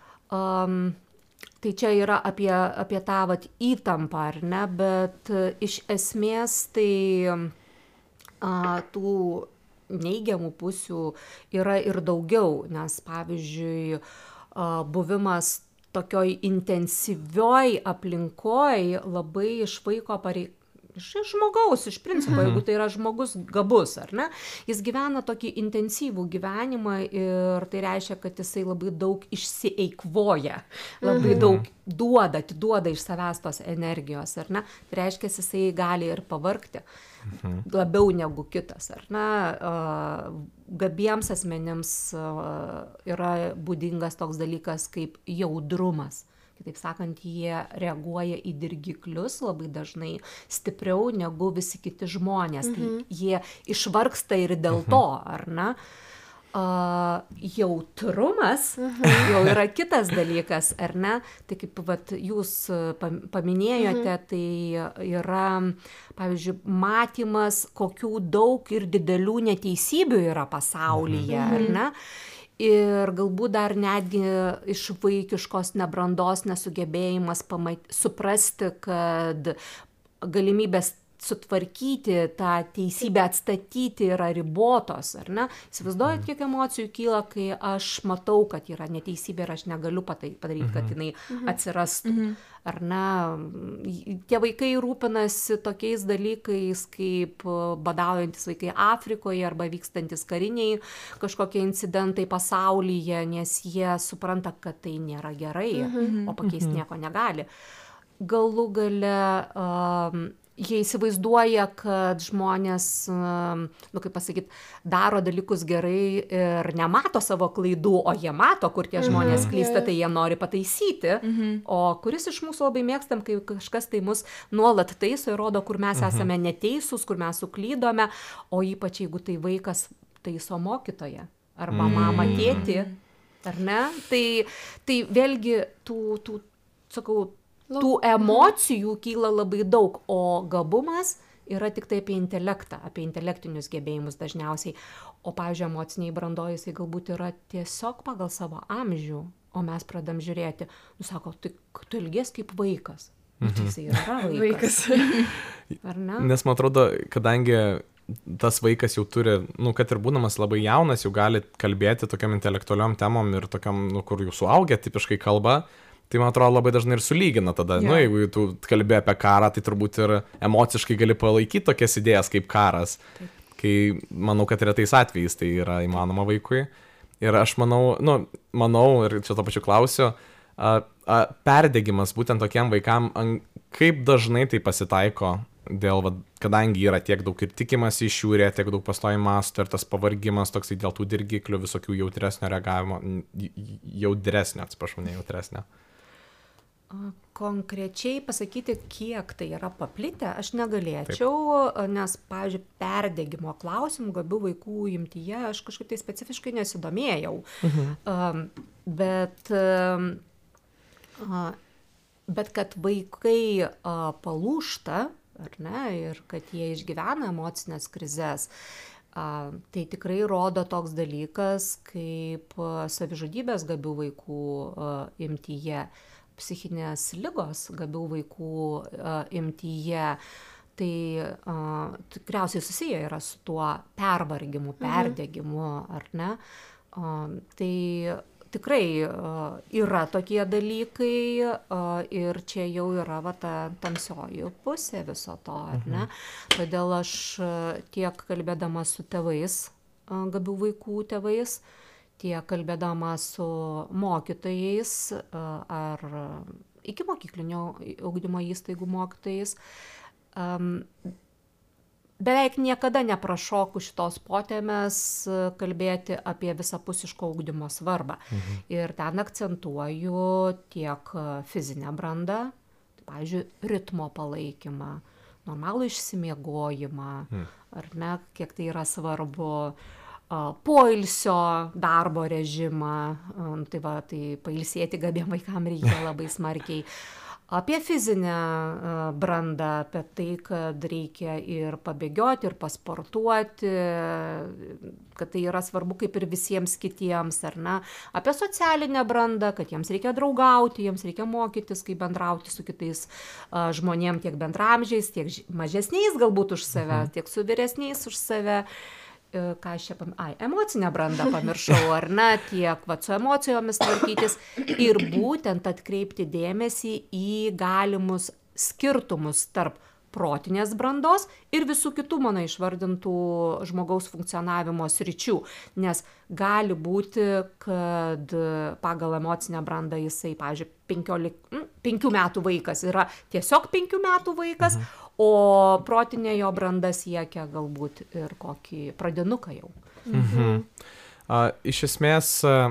tai čia yra apie tą įtampą, ar ne, bet iš esmės tai tų neigiamų pusių yra ir daugiau, nes pavyzdžiui, buvimas tokioj intensyvioj aplinkoj labai iš vaiko iš žmogaus, iš principo, jeigu tai yra žmogus gabus, ar ne, jis gyvena tokį intensyvų gyvenimą ir tai reiškia, kad jisai labai daug išsieikvoja, labai daug atiduoda iš savęs tos energijos, ar ne, tai reiškia, jisai gali ir pavargti labiau negu kitas, ar ne, gabiems asmenims yra būdingas toks dalykas kaip jaudrumas. Kitaip sakant, jie reaguoja į dirgiklius labai dažnai stipriau negu visi kiti žmonės. Tai jie išvargsta ir dėl to, ar ne? Jautrumas jau yra kitas dalykas, ar ne? Tai kaip jūs paminėjote, tai yra, pavyzdžiui, matymas, kokių daug ir didelių neteisybių yra pasaulyje, ar ne? Ir galbūt dar netgi iš vaikiškos nebrandos nesugebėjimas suprasti, kad galimybės sutvarkyti tą teisybę, atstatyti yra ribotos, ar ne? Įsivaizduojat, kiek emocijų kyla, kai aš matau, kad yra neteisybė ir aš negaliu padaryti, kad jinai atsirastų. Ar ne? Tie vaikai rūpinasi tokiais dalykais, kaip badaujantis vaikai Afrikoje arba vykstantis kariniai kažkokie incidentai pasaulyje, nes jie supranta, kad tai nėra gerai, o pakeisti nieko negali. Galų gale jie įsivaizduoja, kad žmonės, kaip pasakyti, daro dalykus gerai ir nemato savo klaidų, o jie mato, kur tie žmonės klysta, tai jie nori pataisyti. O kuris iš mūsų labai mėgstam, kai kažkas tai mus nuolat taiso ir rodo, kur mes esame neteisūs, kur mes suklydome, o ypač jeigu tai vaikas taiso mokytoją arba mamą, tėtį, ar ne? Tai vėlgi tų emocijų kyla labai daug, o gabumas yra tik tai apie intelektą, apie intelektinius gebėjimus dažniausiai. O, pavyzdžiui, emociniai brandoje jisai galbūt yra tiesiog pagal savo amžių, o mes pradam žiūrėti, sako, tai tu elgies kaip vaikas. Tai jisai yra vaikas. Ar ne? Nes man atrodo, kadangi tas vaikas jau turi, kad ir būdamas labai jaunas, jau gali kalbėti tokiam intelektualiom temom ir tokiam, kur jau suaugę tipiškai kalba, tai man atrodo labai dažnai ir sulygina tada. Jeigu tu kalbė apie karą, tai turbūt ir emociškai gali palaikyti tokias idėjas kaip karas. Taip. Kai manau, kad retais atvejais tai yra įmanoma vaikui. Ir aš manau, ir čia to pačiu klausiu, perdegimas būtent tokiem vaikam, kaip dažnai tai pasitaiko, kadangi yra tiek daug ir tikimasi iš jų, tiek daug pastoji masto ir tas pavargimas toksai dėl tų dirgiklių, visokių jautresnio reagavimo, ne jautresnio. Konkrečiai pasakyti, kiek tai yra paplitę, aš negalėčiau, nes, pavyzdžiui, perdegimo klausimų gabių vaikų imtyje aš kažkaip tai specifiškai nesidomėjau. Bet kad vaikai palūžta, ar ne, ir kad jie išgyvena emocinės krizes, tai tikrai rodo toks dalykas, kaip savižudybės gabių vaikų imtyje, psichinės ligos gabių vaikų imtyje, tai tikriausiai susiję yra su tuo pervargimu, perdegimu, ar ne? Tai tikrai yra tokie dalykai ir čia jau yra ta tamsioji pusė viso to, ar ne? Todėl aš tiek kalbėdama su tėvais, gabių vaikų tėvais, tiek kalbėdama su mokytojais ar ikimokyklinio ugdymo įstaigų mokytojais, beveik niekada neprašoku šitos potėmės kalbėti apie visapusiško ugdymo svarbą. Ir ten akcentuoju tiek fizinę brandą, pavyzdžiui, ritmo palaikymą, normalų išsimiegojimą, ar ne, kiek tai yra svarbu, poilsio darbo režimą, tai pailsėti gabiem vaikam reikia labai smarkiai. Apie fizinę brandą, apie tai, kad reikia ir pabėgioti, ir pasportuoti, kad tai yra svarbu kaip ir visiems kitiems, ar ne? Apie socialinę brandą, kad jiems reikia draugauti, jiems reikia mokytis, kaip bendrauti su kitais žmonėm, tiek bendramžiais, tiek mažesniais galbūt už save, tiek su vyresniais už save. Ką aš čia emocinę brandą pamiršau, ar ne, tiek su emocijomis tvarkytis ir būtent atkreipti dėmesį į galimus skirtumus tarp protinės brandos ir visų kitų mano išvardintų žmogaus funkcionavimo sričių, nes gali būti, kad pagal emocinę brandą jisai, pavyzdžiui, 5 metų vaikas yra tiesiog 5 metų vaikas, o protinė jo branda siekia galbūt ir kokį pradinuką jau. Iš esmės,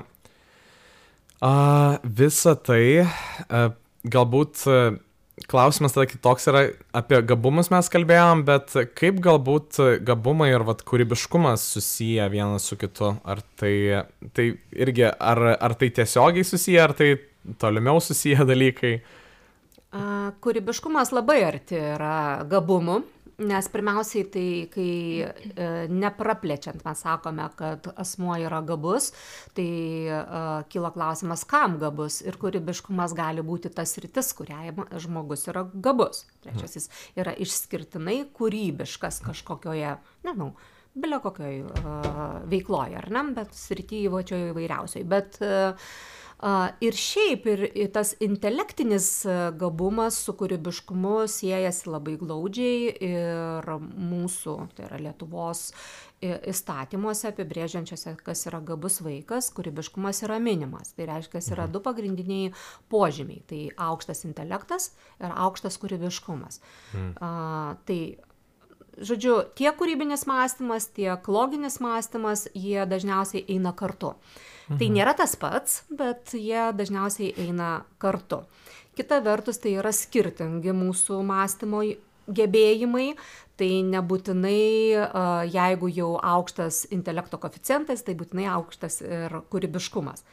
visa tai galbūt klausimas tada kitoks yra, apie gabumus mes kalbėjom, bet kaip galbūt gabumai ir kūrybiškumas susiję vienas su kitu? Ar tai irgi, ar tai tiesiogiai susiję, ar tai tolimiau susiję dalykai? Kūrybiškumas labai arti yra gabumų, nes pirmiausiai tai, kai nepraplečiant mes sakome, kad asmuo yra gabus, tai kyla klausimas, kam gabus, ir kūrybiškumas gali būti tas sritis, kuriai žmogus yra gabus. Trečiasis yra išskirtinai kūrybiškas kažkokioje, nežinau, bile kokioj veikloje, ar ne, bet srityje įvairiausioj. Bet Ir šiaip, ir tas intelektinis gabumas su kūrybiškumu siejasi labai glaudžiai ir mūsų, tai yra Lietuvos įstatymuose apibrėžiančiuose, kas yra gabus vaikas, kūrybiškumas yra minimas. Tai reiškia, yra du pagrindiniai požymiai. Tai aukštas intelektas ir aukštas kūrybiškumas. Tai, žodžiu, tiek kūrybinis mąstymas, tiek loginis mąstymas, jie dažniausiai eina kartu. Tai nėra tas pats, bet jie dažniausiai eina kartu. Kita vertus, tai yra skirtingi mūsų mąstymo gebėjimai, tai nebūtinai, jeigu jau aukštas intelekto koeficientas, tai būtinai aukštas ir kūrybiškumas.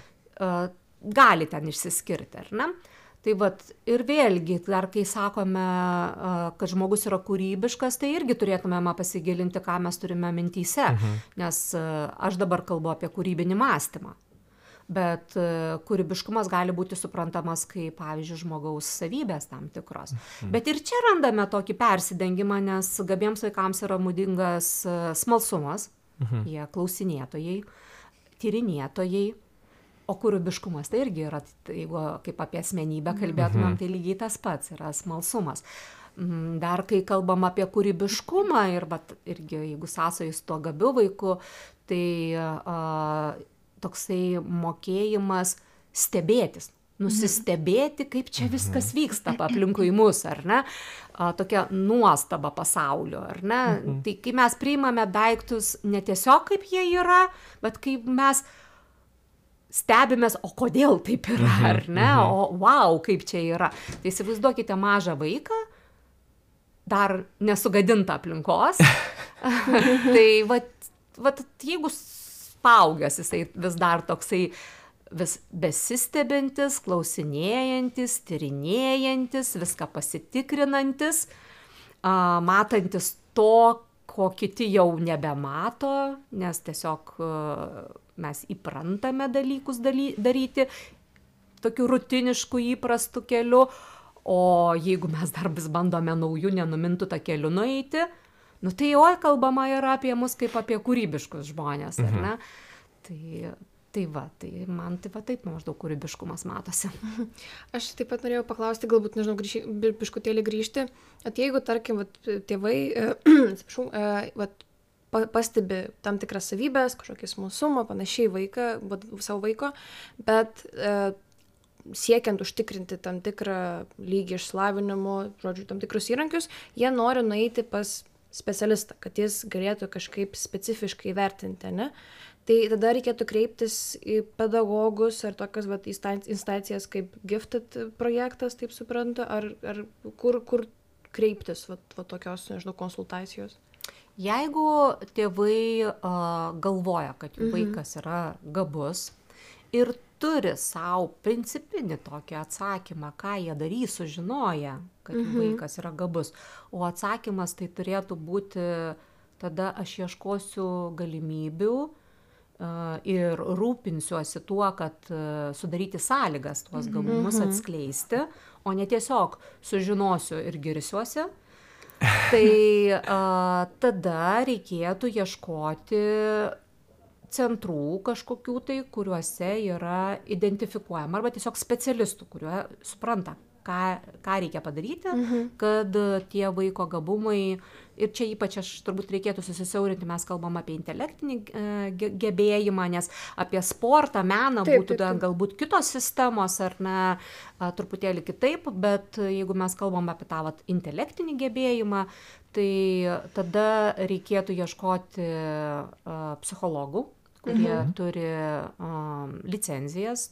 Gali ten išsiskirti, ar ne? Tai vat, ir vėlgi, dar kai sakome, kad žmogus yra kūrybiškas, tai irgi turėtumėme pasigilinti, ką mes turime mintyse, nes aš dabar kalbu apie kūrybinį mąstymą. Bet kūrybiškumas gali būti suprantamas kaip, pavyzdžiui, žmogaus savybės tam tikros. Bet ir čia randame tokį persidengimą, nes gabiems vaikams yra būdingas smalsumas, jie klausinėtojai, tyrinėtojai, o kūrybiškumas tai irgi yra, jeigu kaip apie asmenybę kalbėtumėm, tai lygiai tas pats yra smalsumas. Dar kai kalbam apie kūrybiškumą ir irgi, jeigu sąsajus tuo gabiu vaiku, tai toksai mokėjimas stebėtis, nusistebėti, kaip čia viskas vyksta aplinkui mus, ar ne? Tokia nuostaba pasaulio, ar ne? Tai kai mes priimame daiktus ne tiesiog kaip jie yra, bet kaip mes stebimės, o kodėl taip yra, ar ne? O wow, kaip čia yra. Tai įsivaizduokite mažą vaiką, dar nesugadinta aplinkos. Tai vat, jeigu paaugęs, jisai vis dar toksai vis besistebintis, klausinėjantis, tyrinėjantis, viską pasitikrinantis, matantis to, ko kiti jau nebemato, nes tiesiog mes įprantame dalykus daryti tokiu rutinišku įprastu keliu, o jeigu mes dar vis bandome naujų nenumintų tą keliu nueiti, nu tai kalbama yra apie mus kaip apie kūrybiškus žmonės, ar ne? Tai man taip maždaug kūrybiškumas matosi. Aš taip pat norėjau paklausti, galbūt, nežinau, biškutėlį grįžti, at jeigu, tarkim, tėvai, atsiprašau, pastebi tam tikras savybės, kažkokį smalsumą, panašiai vaiką, savo vaiko, bet siekiant užtikrinti tam tikrą lygį išslavinimo, žodžiu, tam tikrus įrankius, jie nori nueiti pas specialistą, kad jis galėtų kažkaip specifiškai vertinti, ne? Tai tada reikėtų kreiptis į pedagogus ar tokias instancijas kaip Gifted projektas, taip suprantu, ar kur kreiptis tokios, nežinau, konsultacijos? Jeigu tėvai galvoja, kad jų vaikas yra gabus ir turi savo principinį tokį atsakymą, ką jie darys, sužinoję, kad jų vaikas yra gabus, o atsakymas tai turėtų būti, tada aš ieškosiu galimybių ir rūpinsiuosi tuo, kad sudaryti sąlygas tuos gabumus atskleisti, o ne tiesiog sužinosiu ir girsiuosi. Tai tada reikėtų ieškoti centrų kažkokių tai, kuriuose yra identifikuojama, arba tiesiog specialistų, kurie supranta, ką reikia padaryti, kad tie vaiko gabumai, ir čia ypač aš turbūt reikėtų susisiaurinti, mes kalbam apie intelektinį gebėjimą, nes apie sportą, meną būtų galbūt kitos sistemos, ar ne, truputėlį kitaip, bet jeigu mes kalbam apie tą intelektinį gebėjimą, tai tada reikėtų ieškoti psichologų, kurie turi licenzijas,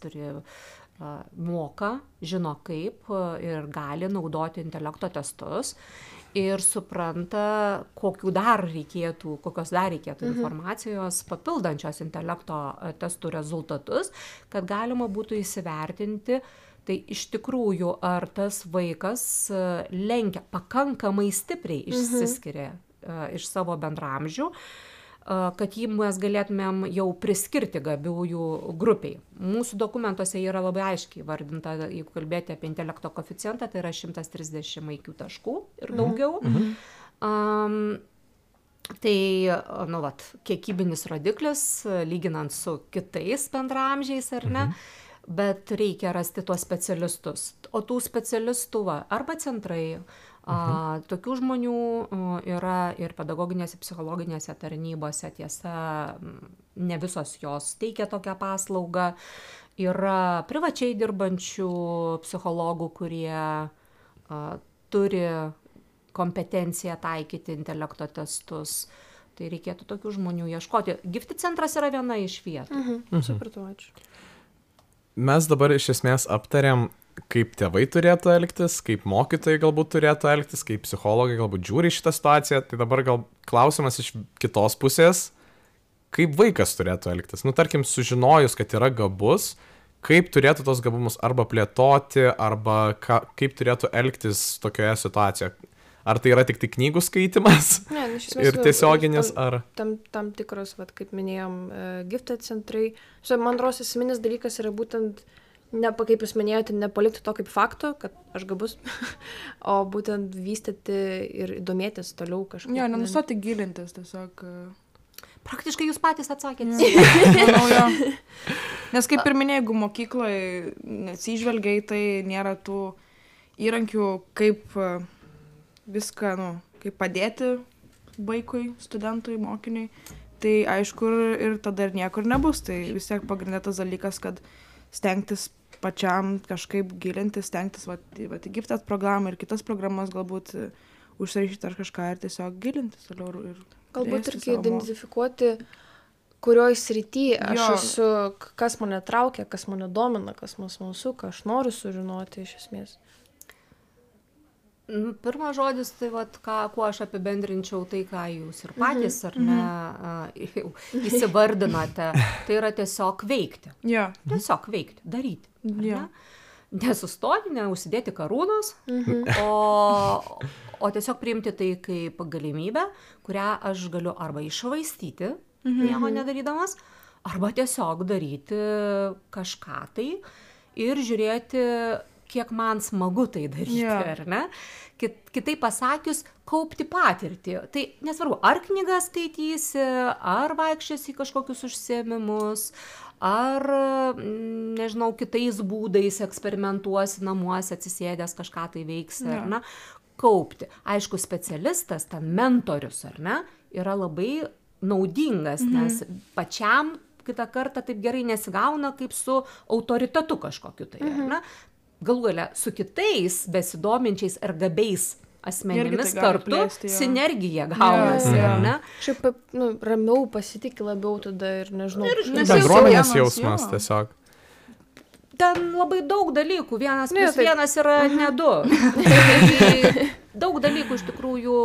moka, žino kaip ir gali naudoti intelekto testus ir supranta, kokios dar reikėtų informacijos papildančios intelekto testų rezultatus, kad galima būtų įsivertinti, tai iš tikrųjų ar tas vaikas lenkia pakankamai stipriai išsiskiria iš savo bendramžių, kad jį mes galėtumėm jau priskirti gabiųjų grupiai. Mūsų dokumentuose yra labai aiškiai vardinta, jeigu kalbėti apie intelekto koeficientą, tai yra 130 IQ taškų ir daugiau. Tai, kiekybinis rodiklis, lyginant su kitais bendramžiais, ar ne, bet reikia rasti tuos specialistus. O tų specialistų arba centrai, tokių žmonių yra ir pedagoginėse, psichologinėse tarnybose, tiesa, ne visos jos teikia tokią paslaugą. Yra privačiai dirbančių psichologų, kurie turi kompetenciją taikyti intelekto testus. Tai reikėtų tokių žmonių ieškoti. Gifted centras yra viena iš vietų. Supratau, ačiū. Mes dabar iš esmės aptarėm, kaip tėvai turėtų elgtis, kaip mokytojai galbūt turėtų elgtis, kaip psichologai galbūt žiūri šitą situaciją. Tai dabar gal klausimas iš kitos pusės, kaip vaikas turėtų elgtis. Nu, tarkim, sužinojus, kad yra gabus, kaip turėtų tos gabumus arba plėtoti, arba kaip turėtų elgtis tokioje situacijoje. Ar tai yra tik tai knygų skaitimas ir tiesioginis, ar... Tam tikros, kaip minėjom, gifted centrai. Man atrodo, esminis dalykas yra būtent, kaip jūs minėjote, nepalikti to kaip fakto, kad aš gabus, o būtent vystyti ir domėtis toliau kažkaip. Jo, nenustoti gilintis tiesiog. Praktiškai jūs patys atsakėte. Manau, jo. Nes kaip ir minėjau, jeigu mokykloje nesižvelgia į tai, nėra tų įrankių, kaip viską, kaip padėti vaikui, studentui, mokiniui, tai aišku ir tada ir niekur nebus. Tai vis tiek pagrindėtas dalykas, kad stengtis pačiam kažkaip gilintis, stengtis į gifted programą ir kitas programas galbūt užsirašyti ar kažką ir tiesiog gilintis toliau. Galbūt irgi identifikuoti, kurioj srity aš esu, kas mane traukia, kas mane domina, kas man smalsu, ką aš noriu sužinoti iš esmės. Pirmas žodis, tai kuo aš apibendrinčiau tai, ką jūs ir patys, ar ne, įsivardinote, tai yra tiesiog veikti. Tiesiog veikti, daryti. Nesustoti, neužsidėti karūnos, o tiesiog priimti tai kaip galimybę, kurią aš galiu arba iššvaistyti, nieko nedarydamas, arba tiesiog daryti kažką tai ir žiūrėti, kiek man smagu tai daryti, ar ne? Kitaip pasakius, kaupti patirtį. Tai nesvarbu, ar knygą skaitysi, ar vaikščiasi į kažkokius užsiėmimus, ar, nežinau, kitais būdais eksperimentuosi namuose, atsisėdęs kažką tai veiksi, ar ne? Kaupti. Aišku, specialistas, ten mentorius, ar ne, yra labai naudingas, nes pačiam kitą kartą taip gerai nesigauna kaip su autoritetu kažkokiu tai, ar ne? Galų gale su kitais besidominčiais ir gabiais asmenimis kartu sinergija gaunasi, ar ne? Šiaip, ramiau pasitikė labiau tada ir nežinau. Bendruomenės jausmas tiesiog. Ten labai daug dalykų, 1+1 yra ne 2. Daug dalykų iš tikrųjų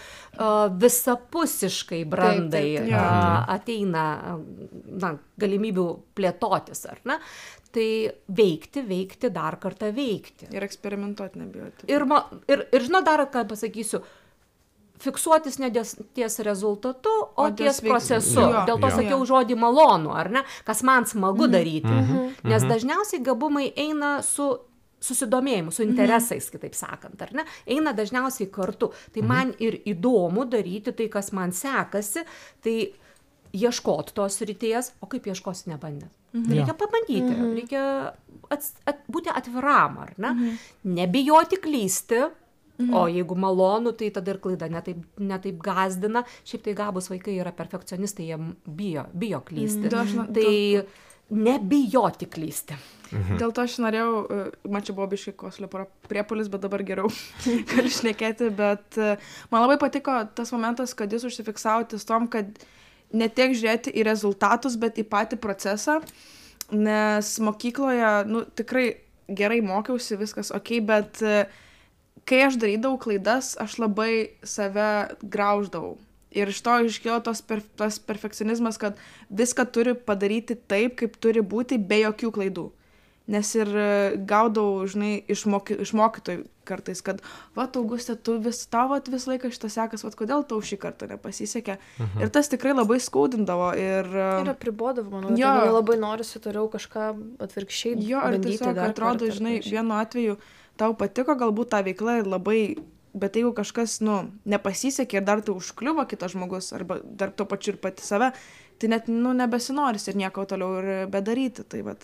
visapusiškai brandai ateina galimybių plėtotis, ar ne? Tai veikti, dar kartą veikti. Ir eksperimentuoti nebijoti. Ir žinau, dar ką pasakysiu, fiksuotis ne ties rezultatu, o ties procesu. Dėl to sakiau žodį malonu, ar ne? Kas man smagu daryti. Nes dažniausiai gabumai eina su susidomėjimu, su interesais, kitaip sakant, ar ne? Eina dažniausiai kartu. Tai man ir įdomu daryti tai, kas man sekasi, tai ieškoti tos srities, o kaip ieškosi nebandęs. Reikia pabandyti, reikia būti atviram, ar ne? Nebijoti klysti, o jeigu malonu, tai tada ir klaida netaip gazdina. Šiaip tai gabūs vaikai yra perfekcionistai, jie bijo klysti. Tai nebijoti klysti. Dėl to aš norėjau, man čia buvo biškai koslio priepuolis, bet dabar geriau galiu šnekėti, bet man labai patiko tas momentas, kad jūs užsifiksavote tom, kad ne tiek žiūrėti į rezultatus, bet į patį procesą, nes mokykloje, tikrai gerai mokiausi, viskas ok, bet kai aš darydavau klaidas, aš labai save grauždavau. Ir iš to iškilo tas perfekcionizmas, kad viską turi padaryti taip, kaip turi būti, be jokių klaidų. Nes ir gaudavau, žinai, iš mokytojų kartais, kad, Augustė, tau vis laiką šitą sekas, kodėl tau šį kartą nepasisekė. Ir tas tikrai labai skaudindavo. Ir apribodavo, manau, tai labai norisi toliau kažką atvirkščiai bandyti. Ir tiesiog atrodo, žinai, vienu atveju tau patiko galbūt ta veikla labai, bet jeigu kažkas, nepasisekė ir dar tai užkliuvo kitas žmogus, arba dar tuo pačiu ir pati save, tai net, nebesinoris ir nieko toliau ir bedaryti. Tai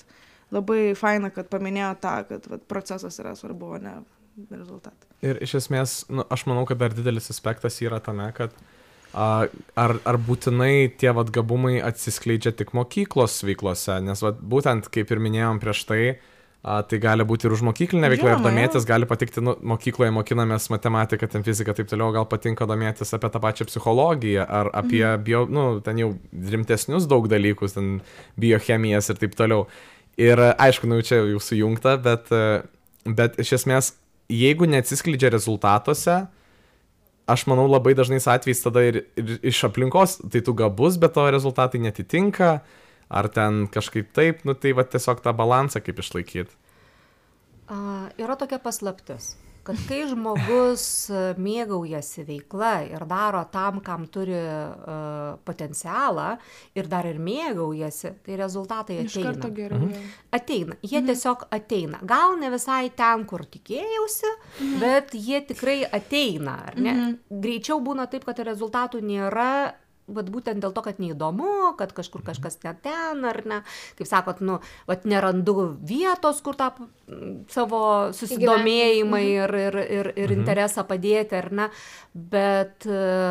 labai faina, kad paminėjo tą, kad vat, procesas yra svarbu, o ne rezultatai. Ir iš esmės, aš manau, kad dar didelis aspektas yra tame, kad ar būtinai tie vat gabumai atsiskleidžia tik mokyklos veiklose, nes vat būtent, kaip ir minėjom prieš tai, tai gali būti ir už mokyklinę veiklą ir domėtis, gali patikti, mokykloje mokinamės matematiką, ten fiziką, taip toliau, gal patinka domėtis apie tą pačią psichologiją, ar apie ten jau rimtesnius daug dalykus, ten biochemijas ir taip toliau. Ir aišku, čia jau sujungta, bet iš esmės, jeigu neatsiskleidžia rezultatuose, aš manau, labai dažnais atvejais tada ir iš aplinkos, tai tu gabus, bet to rezultatai netitinka, ar ten kažkaip taip, tai va tiesiog tą balansą kaip išlaikyti. Yra tokia paslaptis, kad kai žmogus mėgaujasi veikla ir daro tam, kam turi potencialą ir dar ir mėgaujasi, tai rezultatai ateina. Iš karto geriau. Ateina, jie tiesiog ateina. Gal ne visai ten, kur tikėjausi, bet jie tikrai ateina, ar ne? Greičiau būna taip, kad rezultatų nėra, vat būtent dėl to, kad neįdomu, kad kažkur kažkas ne ten, ar ne, kaip sakot, vat nerandu vietos, kur tą savo susidomėjimą ir interesą padėti, ar ne, bet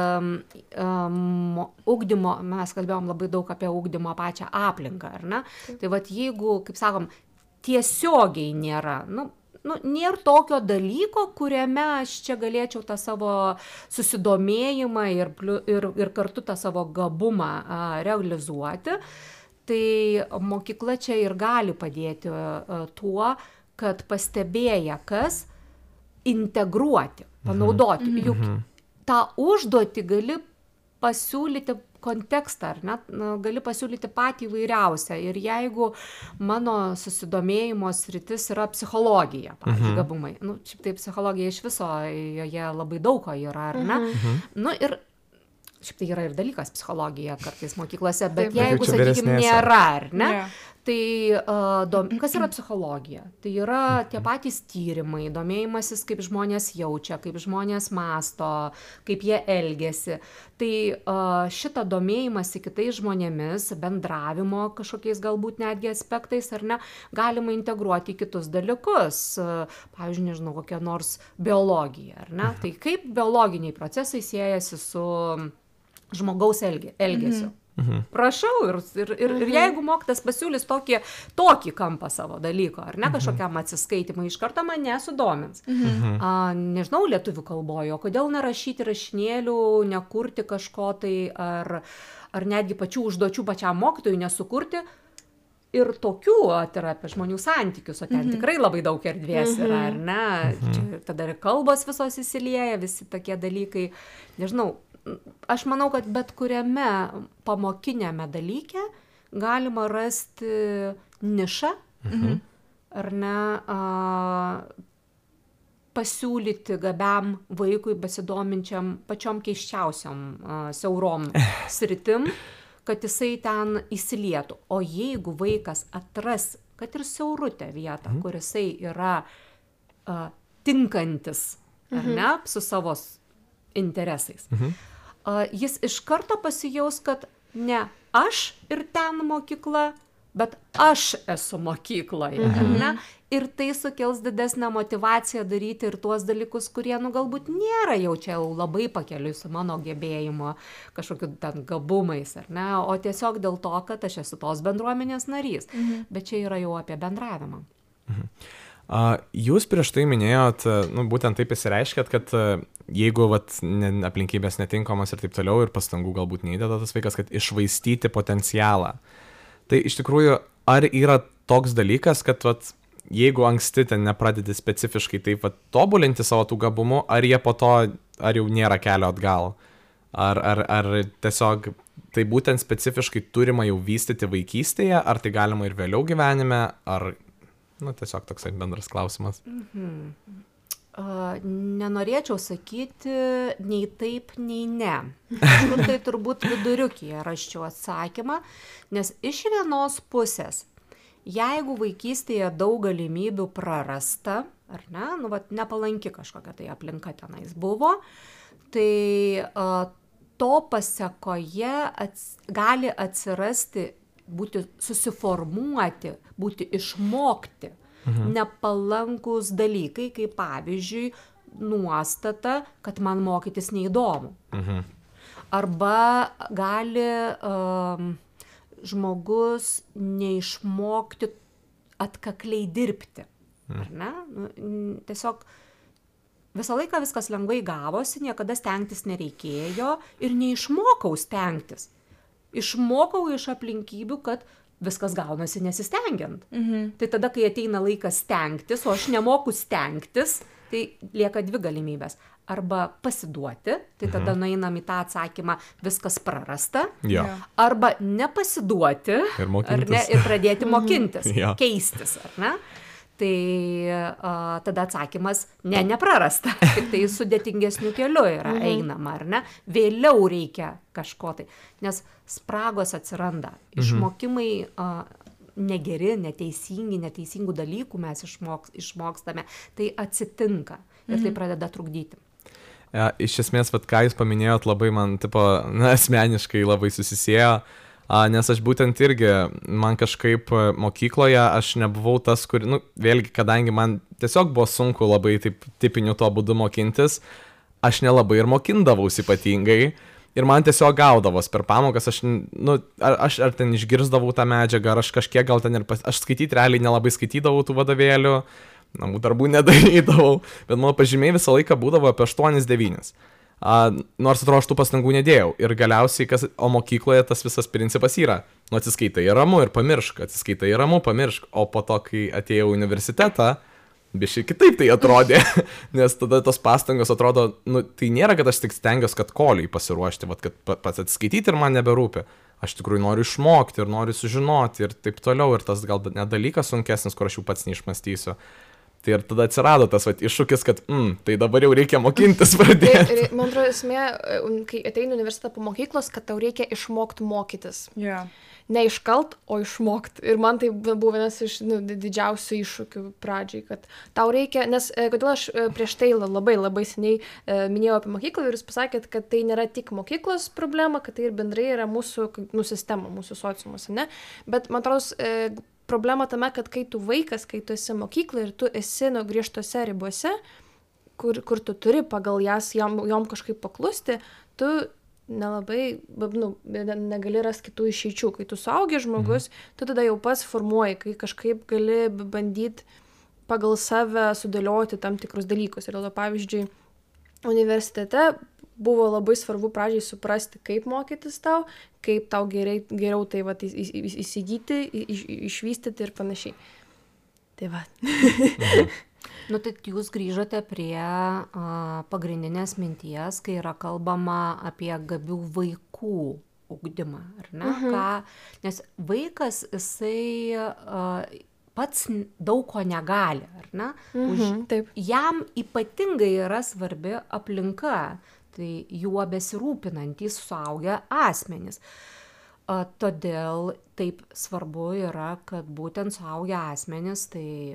ugdymo, mes kalbėjom labai daug apie ugdymo pačią aplinką, ar ne, tai vat jeigu, kaip sakom, tiesiogiai nėra, nėra tokio dalyko, kuriame aš čia galėčiau tą savo susidomėjimą ir kartu tą savo gabumą realizuoti, tai mokykla čia ir gali padėti tuo, kad pastebėję kas, integruoti, panaudoti. Juk tą užduotį gali pasiūlyti kontekstą, ar net gali pasiūlyti patį įvairiausią. Ir jeigu mano susidomėjimo sritis yra psichologija, pavyzdžiui, gabumai, šiaip tai psichologija iš viso, joje labai daug ko yra, ar ne? Ir šiaip tai yra ir dalykas psichologija kartais mokyklose, bet jeigu, sakykime, nėra, ar ne? Tai kas yra psichologija? Tai yra tie patys tyrimai, domėjimasis, kaip žmonės jaučia, kaip žmonės mąsto, kaip jie elgiasi. Tai šitą domėjimąsi kitais žmonėmis, bendravimo kažkokiais galbūt netgi aspektais, ar ne, galima integruoti į kitus dalykus. Pavyzdžiui, nežinau, kokia nors biologija, ar ne? Tai kaip biologiniai procesai siejasi su žmogaus elgesiu. Prašau, ir jeigu mokytas pasiūlys tokį kampą savo dalyko, ar ne, kažkokiam atsiskaitimui, iš karto mane sudomins. Nežinau, lietuvių kalboje, o kodėl nerašyti rašinėlių, nekurti kažko tai, ar netgi pačių užduočių pačiam mokytojui nesukurti. Ir tokių yra apie žmonių santykius, o ten tikrai labai daug erdvės yra, ar ne? Čia tada ir kalbos visos įsilieja, visi tokie dalykai, nežinau. Aš manau, kad bet kuriame pamokinėme dalyke galima rasti nišą, ar ne, pasiūlyti gabiam vaikui besidominčiam pačiom keiščiausiom siaurom sritim, kad jisai ten įsilietų. O jeigu vaikas atras, kad ir siaurutę vietą, kur jisai yra tinkantis, ar ne, su savo interesais, jis iš karto pasijaus, kad ne aš ir ten mokykla, bet aš esu mokykloje, ar ne? Ir tai sukels didesnę motyvaciją daryti ir tuos dalykus, kurie, galbūt nėra jau čia labai pakeliui su mano gebėjimo kažkokiu ten gabumais, ar ne? O tiesiog dėl to, kad aš esu tos bendruomenės narys. Bet čia yra jau apie bendravimą. Jūs prieš tai minėjot, būtent taip įsireiškėt, kad jeigu aplinkybės netinkamos ir taip toliau ir pastangų galbūt neįdeda tas vaikas, kad iššvaistyti potencialą. Tai iš tikrųjų, ar yra toks dalykas, kad jeigu anksti ten nepradedi specifiškai taip tobulinti savo tų gabumų, ar jie po to, ar jau nėra kelio atgal? Ar tiesiog tai būtent specifiškai turima jau vystyti vaikystėje, ar tai galima ir vėliau gyvenime, ar... tiesiog toksai bendras klausimas. Nenorėčiau sakyti nei taip, nei ne. Kažkur tai turbūt viduriukyje raščiau atsakymą, nes iš vienos pusės, jeigu vaikystėje daug galimybių prarasta, ar ne, nepalanki kažkokia tai aplinka tenais buvo, tai to pasekoje gali atsirasti būti susiformuoti, būti išmokti nepalankus dalykai, kaip pavyzdžiui nuostata, kad man mokytis neįdomu. Arba gali žmogus neišmokti atkakliai dirbti. Ar ne? Tiesiog visą laiką viskas lengvai gavosi, niekada stengtis nereikėjo ir neišmokau stengtis. Išmokau iš aplinkybių, kad viskas gaunasi nesistengiant. Tai tada, kai ateina laikas stengtis, o aš nemoku stengtis, tai lieka dvi galimybės. Arba pasiduoti, tai tada nueinam į tą atsakymą, viskas prarasta. Arba nepasiduoti ir pradėti mokintis, keistis, ar ne? Tai tada atsakymas, neprarasta, tik tai sudėtingesniu keliu yra einama, ar ne? Vėliau reikia kažko tai, nes spragos atsiranda, išmokimai negeri, neteisingų dalykų mes išmokstame, tai atsitinka ir tai pradeda trukdyti. Iš esmės, ką jūs paminėjot, labai man asmeniškai labai susisėjo, nes aš būtent irgi, man kažkaip mokykloje aš nebuvau tas, kur, vėlgi, kadangi man tiesiog buvo sunku labai taip tipiniu tuo būdu mokintis, aš nelabai ir mokindavausi ypatingai ir man tiesiog gaudavos per pamokas, aš ar ten išgirsdavau tą medžiagą, ar aš kažkiek gal ten aš skaityti realiai nelabai skaitydavau tų vadovėlių, namų darbų nedarydavau, bet mano pažymiai visą laiką būdavo apie 8-9. Nors atrodo, aš tų pastangų nedėjau. Ir galiausiai, o mokykloje tas visas principas yra, atsiskaitai ramu ir pamiršk, atsiskaitai ramu, pamiršk. O po to, kai atėjau į universitetą, biškai kitaip tai atrodė, nes tada tos pastangos atrodo, tai nėra, kad aš tik stengiuosi, kad koliai pasiruošti, kad pats atsiskaityti ir man neberūpi. Aš tikrųjų noriu išmokti ir noriu sužinoti ir taip toliau. Ir tas gal net dalykas sunkesnis, kur aš jau pats neišmąstysiu. Tai ir tada atsirado tas iššūkis, kad tai dabar jau reikia mokintis pradėti. Ir man atrodo, esmė, kai ateini universitetą po mokyklos, kad tau reikia išmokti mokytis. Ne iškalt, o išmokti. Ir man tai buvo vienas iš didžiausių iššūkių pradžiai, kad tau reikia, nes kodėl aš prieš tai labai seniai minėjau apie mokyklą ir jūs pasakėt, kad tai nėra tik mokyklos problema, kad tai ir bendrai yra mūsų sistema, mūsų sociumas, ne? Bet man atrodo, problema tame, kad kai tu vaikas, kai tu esi mokykla ir tu esi griežtose ribose, kur tu turi pagal jas jom kažkaip paklusti, tu nelabai, negali rasti kitų išeičių. Kai tu suaugęs žmogus, tu tada jau pats formuoji, kai kažkaip gali bandyti pagal save sudėlioti tam tikrus dalykus. Ir dėl to, pavyzdžiui, universitete buvo labai svarbu pradžiai suprasti, kaip mokytis tau, kaip tau geriau tai įsigyti, išvystyti ir panašiai. Tai va. Tai jūs grįžote prie pagrindinės minties, kai yra kalbama apie gabių vaikų ugdymą, ar ne? Nes vaikas, jisai pats daug ko negali, ar ne? Taip. Jam ypatingai yra svarbi aplinka, tai juo besirūpinantys suaugę asmenys. Todėl taip svarbu yra, kad būtent suaugę asmenys, tai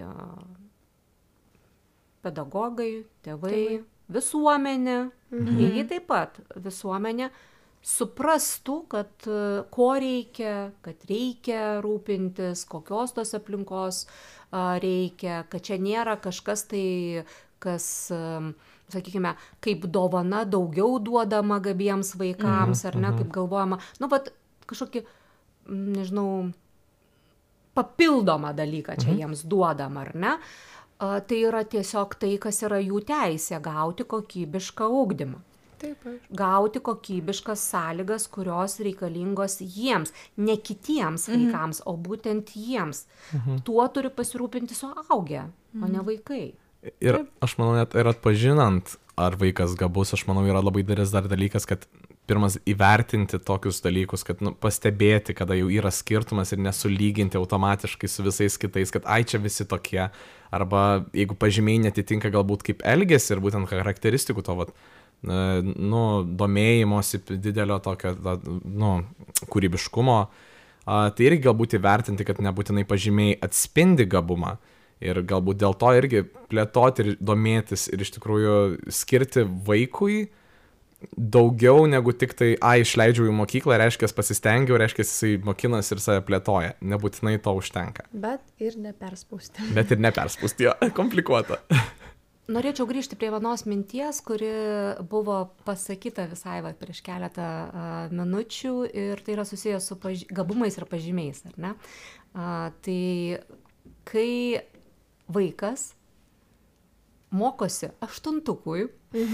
pedagogai, tėvai, visuomenė, lygiai taip pat visuomenė suprastų, kad ko reikia, kad reikia rūpintis, kokios tos aplinkos reikia, kad čia nėra kažkas tai, kas, sakykime, kaip dovana daugiau duodama gabiems vaikams, ar ne, kaip galvojama, kažkokį, nežinau, papildomą dalyką čia jiems duodam, ar ne? Tai yra tiesiog tai, kas yra jų teisė, gauti kokybišką ugdymą. Taip. Gauti kokybiškas sąlygas, kurios reikalingos jiems, ne kitiems vaikams, o būtent jiems. Tuo turi pasirūpinti suaugę, o ne vaikai. Ir aš manau, net ir atpažinant, ar vaikas gabus, aš manau, yra labai didelis dar dalykas, kad pirmas įvertinti tokius dalykus, kad pastebėti, kada jau yra skirtumas ir nesulyginti automatiškai su visais kitais, kad čia visi tokie, arba jeigu pažymiai netitinka galbūt kaip elgesi ir būtent charakteristikų to, domėjimosi didelio tokio, kūrybiškumo, tai irgi galbūt įvertinti, kad nebūtinai pažymiai atspindi gabumą. Ir galbūt dėl to irgi plėtoti ir domėtis ir iš tikrųjų skirti vaikui daugiau negu tik tai, išleidžiau į mokyklą, reiškia, pasistengiau, reiškia, jisai mokinas ir save plėtoja. Nebūtinai to užtenka. Bet ir neperspausti. Bet ir neperspausti, jo, komplikuota. Norėčiau grįžti prie vienos minties, kuri buvo pasakyta visai prieš keletą minučių ir tai yra susijęs su gabumais ir pažymiais, ar ne? Tai kai vaikas mokosi 8-tukui,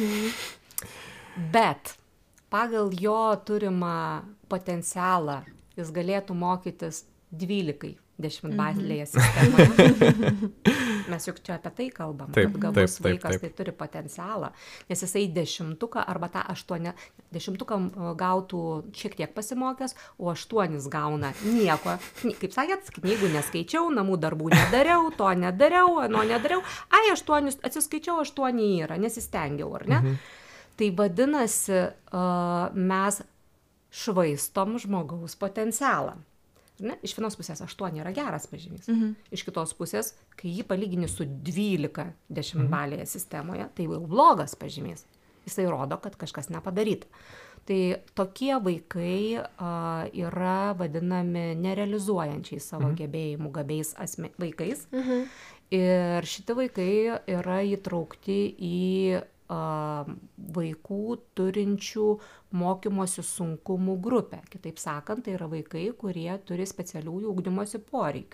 bet pagal jo turimą potencialą jis galėtų mokytis 12 10-balėje sistemoje. Mes juk čia apie tai kalbam, kad gabus vaikas tai turi potencialą, nes jisai 10-tuką arba tą 10-tuką gautų šiek tiek pasimokęs, o 8 gauna nieko. Kaip sakėt, knygų neskaičiau, namų darbų nedariau, to nedariau, ano nedariau. 8 atsiskaičiau, 8 yra, nesistengiau, ar ne? Tai vadinasi, mes švaistom žmogaus potencialą. Ne? Iš vienos pusės 8 yra geras pažymys. Iš kitos pusės, kai jį palygini su 12 10-balėje sistemoje, tai jau blogas pažymys. Jisai rodo, kad kažkas nepadaryta. Tai tokie vaikai yra vadinami nerealizuojančiai savo gebėjimų gabiais vaikais. Ir šitie vaikai yra įtraukti į vaikų turinčių mokymosi sunkumų grupę. Kitaip sakant, tai yra vaikai, kurie turi specialiųjų ugdymosi poreikių.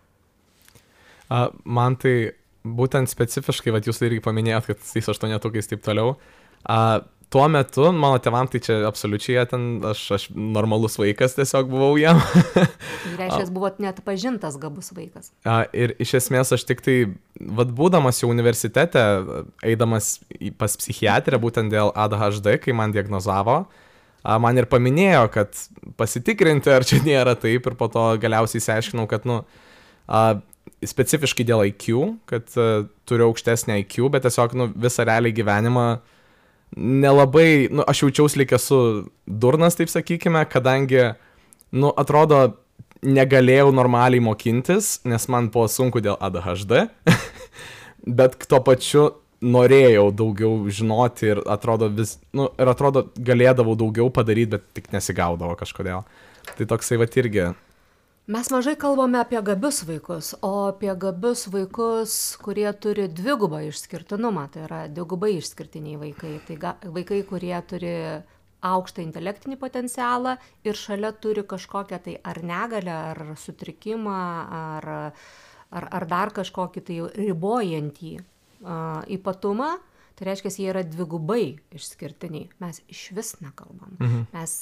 Man tai būtent specifiškai, jūs irgi paminėjot, kad tais 8-tukais taip toliau. Tuo metu, mano tėvam, tai čia absoliučiai, aš normalus vaikas tiesiog buvau jam. Tai reiškia, buvot net pažintas gabus vaikas. Ir iš esmės aš tik tai, būdamas jau universitete, eidamas pas psichiatrę, būtent dėl ADHD, kai man diagnozavo, man ir paminėjo, kad pasitikrinti, ar čia nėra taip, ir po to galiausiai išsiaiškinau, kad, specifiškai dėl IQ, kad turiu aukštesnį IQ, bet tiesiog, visą realiai gyvenimą nelabai, aš jaučiausi lyg esu durnas, taip sakykime, kadangi, atrodo, negalėjau normaliai mokintis, nes man buvo sunku dėl ADHD, bet tuo pačiu norėjau daugiau žinoti ir atrodo galėdavau daugiau padaryti, bet tik nesigaudavo kažkodėl. Tai toksai irgi. Mes mažai kalbame apie gabius vaikus, o apie gabius vaikus, kurie turi dvigubą išskirtinumą, tai yra dvigubai išskirtiniai vaikai. Tai vaikai, kurie turi aukštą intelektinį potencialą ir šalia turi kažkokią tai ar negalę, ar sutrikimą, ar dar kažkokį tai ribojantį ypatumą. Tai reiškia, jie yra dvigubai išskirtiniai. Mes iš vis nekalbam. Mes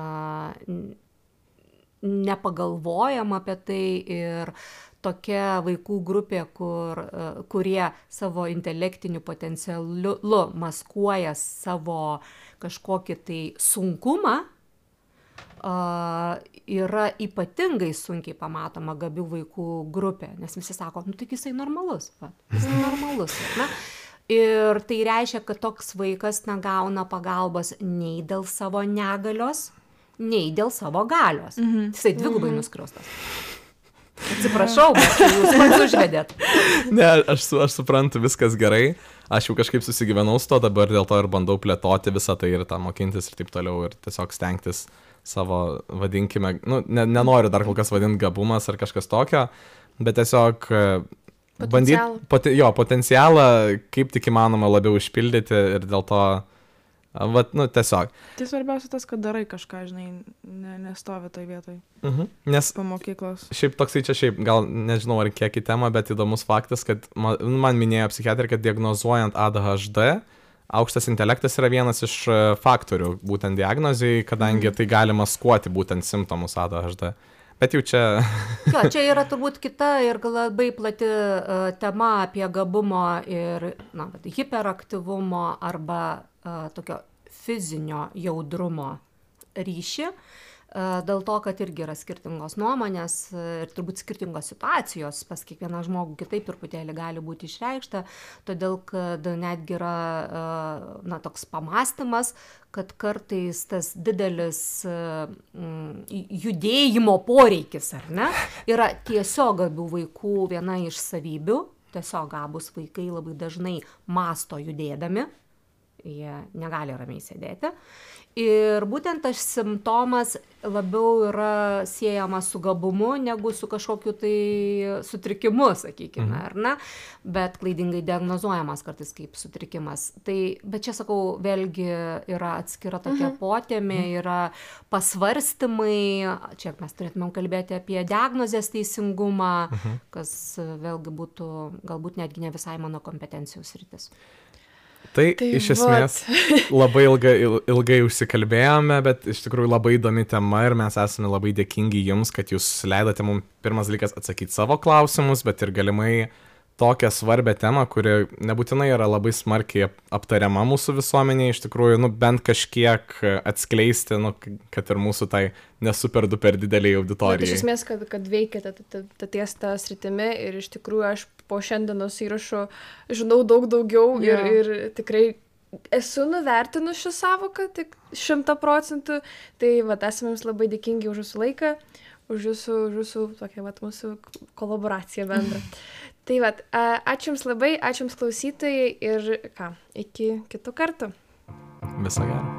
nepagalvojam apie tai ir tokia vaikų grupė, kurie savo intelektiniu potencialu maskuoja savo kažkokį tai sunkumą, yra ypatingai sunkiai pamatoma gabių vaikų grupė, nes visi sako, tik jisai normalus, jisai normalus, ne? Ir tai reiškia, kad toks vaikas negauna pagalbos nei dėl savo negalios, nei dėl savo galios. Jisai dvigubai nuskriaustas. Atsiprašau, bet jūs pats užvedėt. Ne, aš suprantu, viskas gerai. Aš jau kažkaip susigyvenau su to, dabar dėl to ir bandau plėtoti visą tai ir tą mokintis ir taip toliau ir tiesiog stengtis savo, vadinkime, nenoriu dar kol kas vadinti gabumas ar kažkas tokio, bet tiesiog bandyti potencialą kaip tik įmanoma labiau išpildyti ir dėl to tiesiog. Tai svarbiausia tas, kad darai kažką, žinai, nestovi toj vietoj. Nes po mokyklos. Šiaip toksai čia gal nežinau ar kiek į temą, bet įdomus faktas, kad man minėjo psichiatrė, kad diagnozuojant ADHD, aukštas intelektas yra vienas iš faktorių būtent diagnozijai, kadangi tai gali maskuoti būtent simptomus ADHD. Bet jau čia... Čia yra turbūt kita ir labai plati tema apie gabumo ir hiperaktyvumo arba tokio fizinio jaudrumo ryšį, dėl to, kad irgi yra skirtingos nuomonės ir turbūt skirtingos situacijos, pas kiekvieną žmogų kitaip truputėlį gali būti išreikšta, todėl kad netgi yra toks pamąstymas, kad kartais tas didelis judėjimo poreikis, ar ne, yra tiesiog gabių vaikų viena iš savybių, tiesiog gabūs vaikai labai dažnai mąsto judėdami. jie negali ramiai sėdėti. Ir būtent tas simptomas labiau yra siejamas su gabumu negu su kažkokiu tai sutrikimu, sakykime, ar ne, bet klaidingai diagnozuojamas kartais kaip sutrikimas. Tai, bet čia, sakau, vėlgi yra atskira tokia potėmė, yra pasvarstymai, čia mes turėtumėm kalbėti apie diagnozės teisingumą, kas vėlgi būtų galbūt netgi ne visai mano kompetencijos sritis. Tai iš esmės labai ilgai užsikalbėjome, bet iš tikrųjų labai įdomi tema ir mes esame labai dėkingi jums, kad jūs leidote mums pirmas dalykas atsakyti savo klausimus, bet ir galimai tokią svarbę temą, kuri nebūtinai yra labai smarkiai aptariama mūsų visuomenėje, iš tikrųjų, bent kažkiek atskleisti, kad ir mūsų tai nesuper duper dideliai auditorijai. Bet iš esmės, kad veikiate ties tą sritimi ir iš tikrųjų aš po šiandienos įrašo žinau daug daugiau ir tikrai esu nuvertinus šią savoką tik 100%, tai esame jums labai dėkingi už jūsų laiką, už jūsų tokią mūsų kolaboraciją bendrą. Tai ačiū jums labai, ačiū jums klausytojai ir iki kitų kartų. Viso gero.